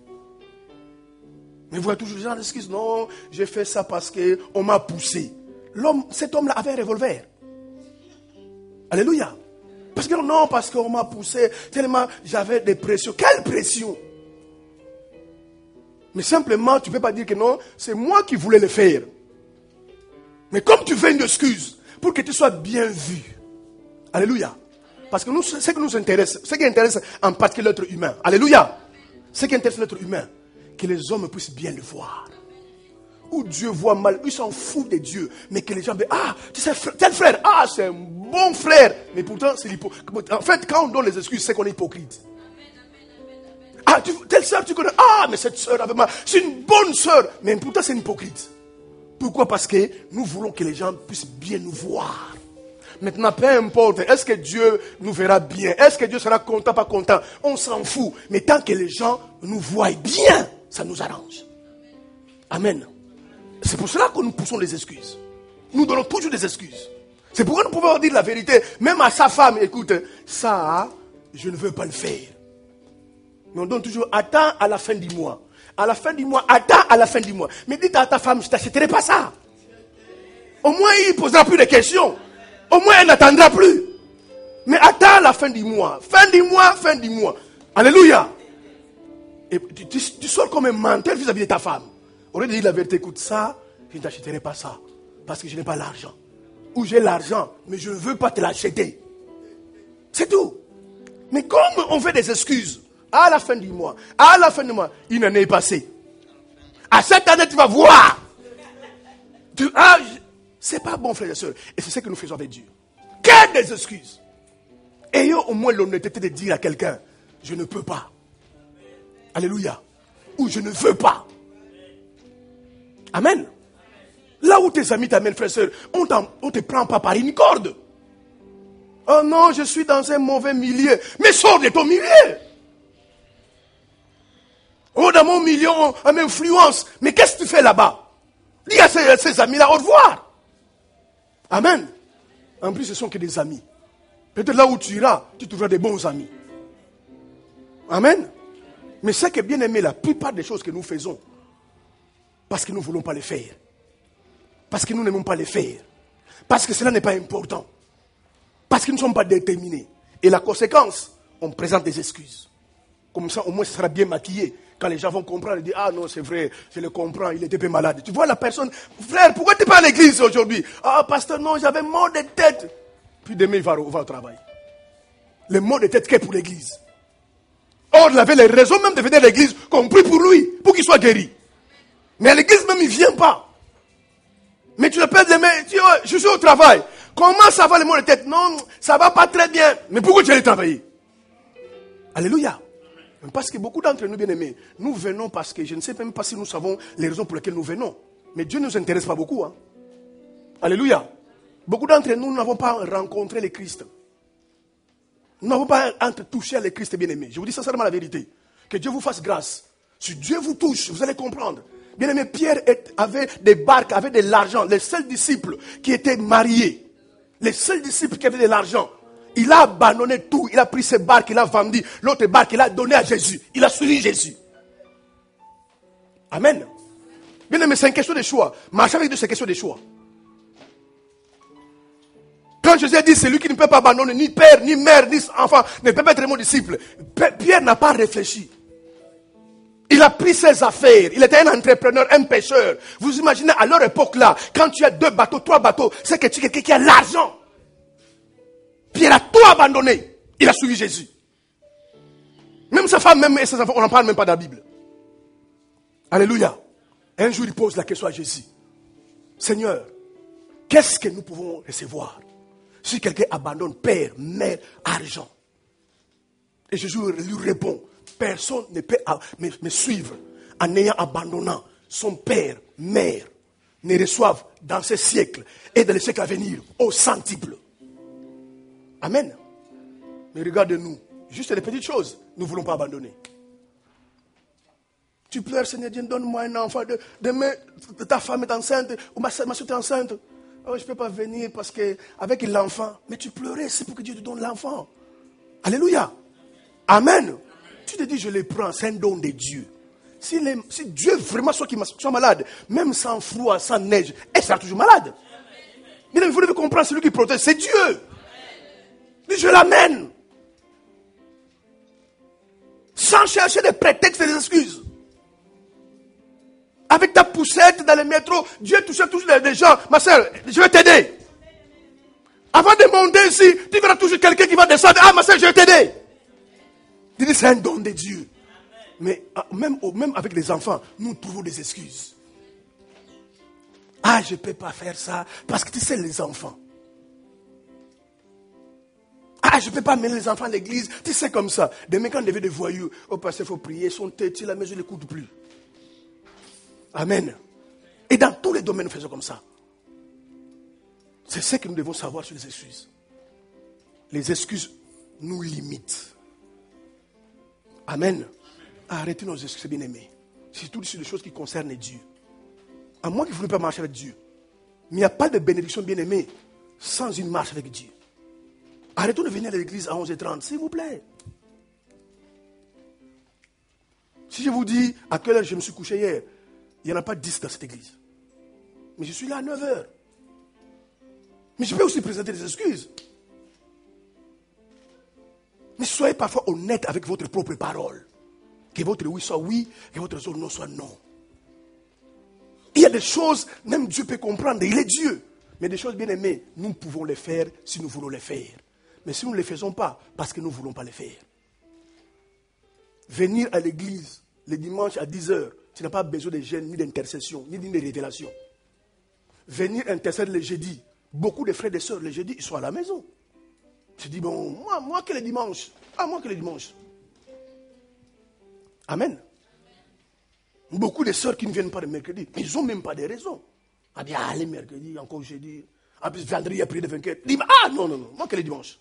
Mais vous voyez toujours les gens d'excuses. Non, j'ai fait ça parce qu'on m'a poussé. L'homme, cet homme-là avait un revolver. Alléluia. Parce que non, parce qu'on m'a poussé, tellement j'avais des pressions. Quelle pression? Mais simplement, tu ne peux pas dire que non, c'est moi qui voulais le faire. Mais comme tu fais une excuse pour que tu sois bien vu. Alléluia. Parce que nous, ce qui nous intéresse, ce qui intéresse en particulier l'être humain. Alléluia. Ce qui intéresse l'être humain, que les hommes puissent bien le voir. Où Dieu voit mal, il s'en fout de Dieu. Mais que les gens disent, ah, tu sais, tel frère, ah, c'est un bon frère. Mais pourtant, c'est l'hypocrite. En fait, quand on donne les excuses, c'est qu'on est hypocrite. Ah, tu, telle soeur, tu connais, ah, mais cette soeur avait mal. C'est une bonne soeur. Mais pourtant, c'est une hypocrite. Pourquoi? Parce que nous voulons que les gens puissent bien nous voir. Maintenant, peu importe, est-ce que Dieu nous verra bien? Est-ce que Dieu sera content, pas content? On s'en fout. Mais tant que les gens nous voient bien, ça nous arrange. Amen. C'est pour cela que nous poussons les excuses. Nous donnons toujours des excuses. C'est pourquoi nous pouvons dire la vérité. Même à sa femme, écoute, ça, je ne veux pas le faire. Mais on donne toujours, attends à la fin du mois. À la fin du mois, attends à la fin du mois. Mais dites à ta femme, je ne t'achèterai pas ça. Au moins, il ne posera plus de questions. Au moins, elle n'attendra plus. Mais attends la fin du mois. Fin du mois, fin du mois. Alléluia. Et tu, tu, tu sors comme un menteur vis-à-vis de ta femme. Au lieu de dire la vérité, écoute ça, je ne t'achèterai pas ça. Parce que je n'ai pas l'argent. Ou j'ai l'argent, mais je ne veux pas te l'acheter. C'est tout. Mais comme on fait des excuses, à la fin du mois, à la fin du mois, une année est passée. À cette année, tu vas voir. Tu, ah, c'est pas bon, frères et sœurs. Et c'est ce que nous faisons avec Dieu. Que des excuses. Ayons au moins l'honnêteté de dire à quelqu'un, je ne peux pas. Alléluia. Ou je ne veux pas. Amen. Là où tes amis t'amènent, frères et sœurs, on ne te prend pas par une corde. Oh non, je suis dans un mauvais milieu. Mais sors de ton milieu. Oh, dans mon milieu, on m'influence. Mais qu'est-ce que tu fais là-bas? Dis à ces, ces amis-là, au revoir. Amen. En plus, ce ne sont que des amis. Peut-être là où tu iras, tu trouveras des bons amis. Amen. Mais c'est que, bien aimé, la plupart des choses que nous faisons, parce que nous ne voulons pas les faire. Parce que nous n'aimons pas les faire. Parce que cela n'est pas important. Parce que nous ne sommes pas déterminés. Et la conséquence, on présente des excuses. Comme ça, au moins, ce sera bien maquillé. Quand les gens vont comprendre, ils disent, ah non, c'est vrai, je le comprends, il était peu malade. Tu vois la personne, frère, pourquoi tu n'es pas à l'église aujourd'hui? Ah, pasteur, non, j'avais mal de tête. Puis demain, il va, va au travail. Le mal de tête qu'est pour l'église. Or, il avait les raisons même de venir à l'église, compris pour lui, pour qu'il soit guéri. Mais à l'église même, il ne vient pas. Mais tu le peux demain, tu vois, je suis au travail. Comment ça va le mal de tête? Non, ça ne va pas très bien. Mais pourquoi tu allais travailler? Alléluia. Parce que beaucoup d'entre nous, bien aimés, nous venons parce que je ne sais même pas si nous savons les raisons pour lesquelles nous venons. Mais Dieu ne nous intéresse pas beaucoup. Hein. Alléluia. Beaucoup d'entre nous, nous n'avons pas rencontré le Christ. Nous n'avons pas touché à le Christ, bien aimé. Je vous dis sincèrement la vérité. Que Dieu vous fasse grâce. Si Dieu vous touche, vous allez comprendre. Bien aimé, Pierre avait des barques, avait de l'argent. Les seuls disciples qui étaient mariés. Les seuls disciples qui avaient de l'argent. Il a abandonné tout. Il a pris ses barques, il a vendu. L'autre barque, il a donné à Jésus. Il a suivi Jésus. Amen. Bien aimé, c'est une question de choix. Marcher avec Dieu, c'est une question de choix. Quand Jésus a dit, c'est lui qui ne peut pas abandonner ni père, ni mère, ni enfant, ne peut pas être mon disciple. Pierre n'a pas réfléchi. Il a pris ses affaires. Il était un entrepreneur, un pêcheur. Vous imaginez, à leur époque-là, quand tu as deux bateaux, trois bateaux, c'est que tu es quelqu'un qui a l'argent. Pierre a tout abandonné. Il a suivi Jésus. Même sa femme, même et ses enfants, on n'en parle même pas dans la Bible. Alléluia. Un jour, il pose la question à Jésus. Seigneur, qu'est-ce que nous pouvons recevoir si quelqu'un abandonne père, mère, argent? Et Jésus lui répond, personne ne peut me, me suivre en ayant abandonné son père, mère, ne reçoivent dans ce siècle et dans les siècles à venir au centuple. Amen. Mais regarde-nous, juste les petites choses, nous ne voulons pas abandonner. Tu pleures, Seigneur Dieu, donne-moi un enfant. De, demain, ta femme est enceinte, ou ma soeur est enceinte. Oh, je ne peux pas venir parce que avec l'enfant. Mais tu pleurais, c'est pour que Dieu te donne l'enfant. Alléluia. Amen. Tu te dis, je les prends, c'est un don de Dieu. Si, les, si Dieu vraiment soit, qui soit malade, même sans froid, sans neige, elle sera toujours malade. Mais vous devez comprendre, celui qui protège, c'est Dieu. Je l'amène. Sans chercher des prétextes et des excuses. Avec ta poussette dans le métro, Dieu touche toujours des gens. Ma soeur, je vais t'aider. Avant de monter ici, tu verras toujours quelqu'un qui va descendre. Ah, ma soeur, je vais t'aider. Tu dis, c'est un don de Dieu. Mais même, même avec les enfants, nous trouvons des excuses. Ah, je ne peux pas faire ça parce que tu sais les enfants. Ah, je ne peux pas mener les enfants à l'église. Tu sais comme ça. Demain, quand on devait des voyous, au pasteur, il faut prier, ils sont têtus, la maison ne l'écoute plus. Amen. Et dans tous les domaines, nous faisons comme ça. C'est ce que nous devons savoir sur les excuses. Les excuses nous limitent. Amen. Arrêtez nos excuses, bien-aimés. Surtout sur les choses qui concernent Dieu. À moins que vous ne puissiez pas marcher avec Dieu. Mais il n'y a pas de bénédiction, bien-aimés, sans une marche avec Dieu. Arrêtons de venir à l'église à onze heures trente, s'il vous plaît. Si je vous dis à quelle heure je me suis couché hier, il n'y en a pas dix dans cette église. Mais je suis là à neuf heures. Mais je peux aussi présenter des excuses. Mais soyez parfois honnête avec votre propre parole. Que votre oui soit oui, que votre non soit non. Il y a des choses, même Dieu peut comprendre, il est Dieu. Mais des choses bien aimées, nous pouvons les faire si nous voulons les faire. Mais si nous ne les faisons pas, parce que nous ne voulons pas les faire. Venir à l'église le dimanche à dix heures, tu n'as pas besoin de gêne, ni d'intercession, ni de révélation. Venir intercéder le jeudi, beaucoup de frères et sœurs, le jeudi, ils sont à la maison. Tu dis, bon, moi, moi que le dimanche. Ah, moi que le dimanche. Amen. Beaucoup de sœurs qui ne viennent pas le mercredi, mais ils n'ont même pas de raison. On dit, ah, le mercredi, encore jeudi. En plus, vendredi, il y a prié de vingt-quatre. Ah, non, non, non, moi que le dimanche.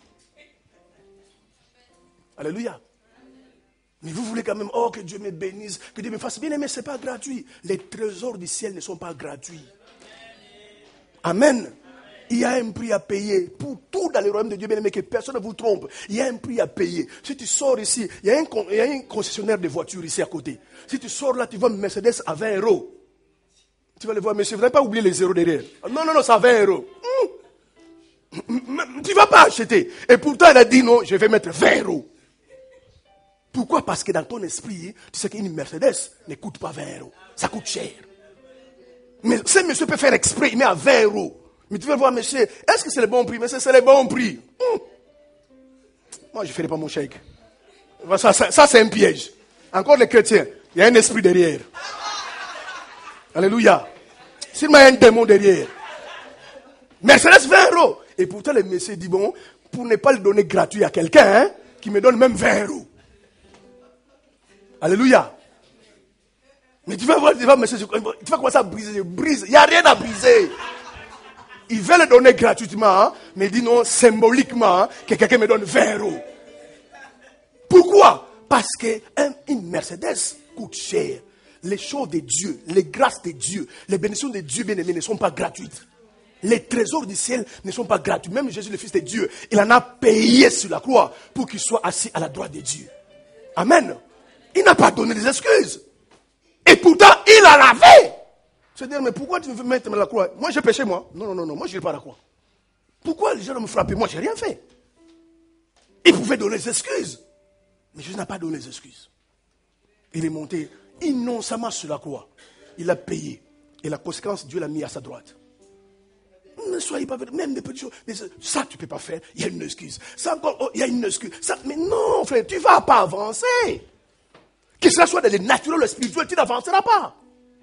Alléluia. Mais vous voulez quand même, oh, que Dieu me bénisse, que Dieu me fasse bien aimer, ce n'est pas gratuit. Les trésors du ciel ne sont pas gratuits. Amen. Il y a un prix à payer pour tout dans le royaume de Dieu, bien aimé, que personne ne vous trompe. Il y a un prix à payer. Si tu sors ici, il y a un, il y a un concessionnaire de voitures ici à côté. Si tu sors là, tu vois une Mercedes à vingt euros. Tu vas le voir, monsieur, vous n'avez pas oublié les zéros derrière. Non, non, non, c'est à vingt euros. Hum. Tu ne vas pas acheter. Et pourtant, elle a dit non, je vais mettre vingt euros. Pourquoi? Parce que dans ton esprit, tu sais qu'une Mercedes ne coûte pas vingt euros. Ça coûte cher. Mais ce monsieur peut faire exprès, il met à vingt euros. Mais tu vas voir, monsieur, est-ce que c'est le bon prix? Mais c'est le bon prix. Hum. Moi, je ne ferai pas mon chèque. Ça, ça, ça, c'est un piège. Encore les chrétiens, il y a un esprit derrière. Alléluia. S'il y a un démon derrière. Mercedes vingt euros. Et pourtant, le monsieur dit, bon, pour ne pas le donner gratuit à quelqu'un, hein, qui me donne même vingt euros. Alléluia. Mais tu vas voir, tu vas, monsieur, tu vas commencer à briser. Brise. Il n'y a rien à briser. Il veut le donner gratuitement, hein, mais il dit non, symboliquement, hein, que quelqu'un me donne vingt euros. Pourquoi? Parce qu'une Mercedes coûte cher. Les choses de Dieu, les grâces de Dieu, les bénédictions de Dieu bien-aimés ne sont pas gratuites. Les trésors du ciel ne sont pas gratuits. Même Jésus, le Fils de Dieu, il en a payé sur la croix pour qu'il soit assis à la droite de Dieu. Amen. Il n'a pas donné des excuses. Et pourtant, il en avait. Se dire, mais pourquoi tu veux mettre la croix? Moi, j'ai péché, moi. Non, non, non, non, moi, je n'irai pas à la croix. Pourquoi les gens me frapper? Moi, je n'ai rien fait. Il pouvait donner des excuses. Mais Jésus n'a pas donné des excuses. Il est monté innocemment sur la croix. Il a payé. Et la conséquence, Dieu l'a mis à sa droite. Ne soyez pas, même des petites choses. Ça, tu ne peux pas faire. Il y a une excuse. Ça encore, oh, il y a une excuse. Ça, mais non, frère, tu ne vas pas avancer. Que ce soit dans le naturel ou le spirituel, tu n'avanceras pas.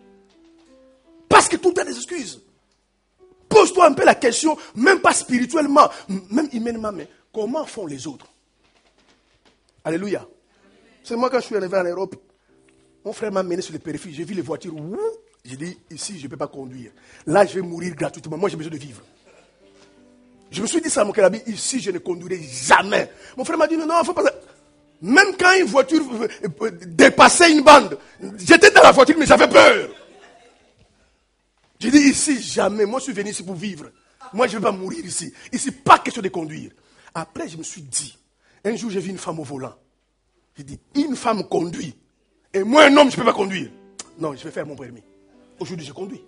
Parce que tout a des excuses. Pose-toi un peu la question, même pas spirituellement, même humainement, mais comment font les autres? Alléluia. C'est moi quand je suis arrivé en Europe, mon frère m'a mené sur les périphéries, j'ai vu les voitures, j'ai dit, ici je ne peux pas conduire. Là je vais mourir gratuitement, moi j'ai besoin de vivre. Je me suis dit ça à mon cœur, ici je ne conduirai jamais. Mon frère m'a dit, non, non, il ne faut pas... Même quand une voiture dépassait une bande, j'étais dans la voiture mais j'avais peur. J'ai dit, ici, jamais. Moi, je suis venu ici pour vivre. Moi, je ne vais pas mourir ici. Ici, pas question de conduire. Après, je me suis dit, un jour, j'ai vu une femme au volant. J'ai dit, une femme conduit. Et moi, un homme, je ne peux pas conduire. Non, je vais faire mon permis. Aujourd'hui, je conduis.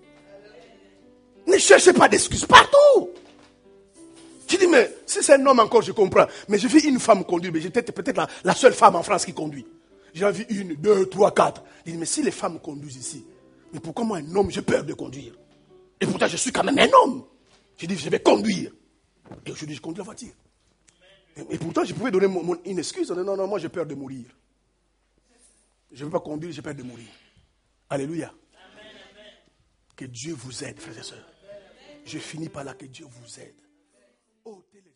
Ne cherchez pas d'excuses partout. J'ai dit, mais si c'est un homme encore, je comprends. Mais j'ai vu une femme conduire. Mais j'étais peut-être la, la seule femme en France qui conduit. J'ai vu une, deux, trois, quatre. J'ai dit, mais si les femmes conduisent ici, mais pourquoi moi, un homme, j'ai peur de conduire? Et pourtant, je suis quand même un homme. J'ai dit, je vais conduire. Et aujourd'hui, je conduis la voiture. Et, et pourtant, je pouvais donner mon, mon, une excuse. Non, non, non, moi j'ai peur de mourir. Je ne veux pas conduire, j'ai peur de mourir. Alléluia. Amen, amen. Que Dieu vous aide, frères et sœurs. Je finis par là, que Dieu vous aide. Oh,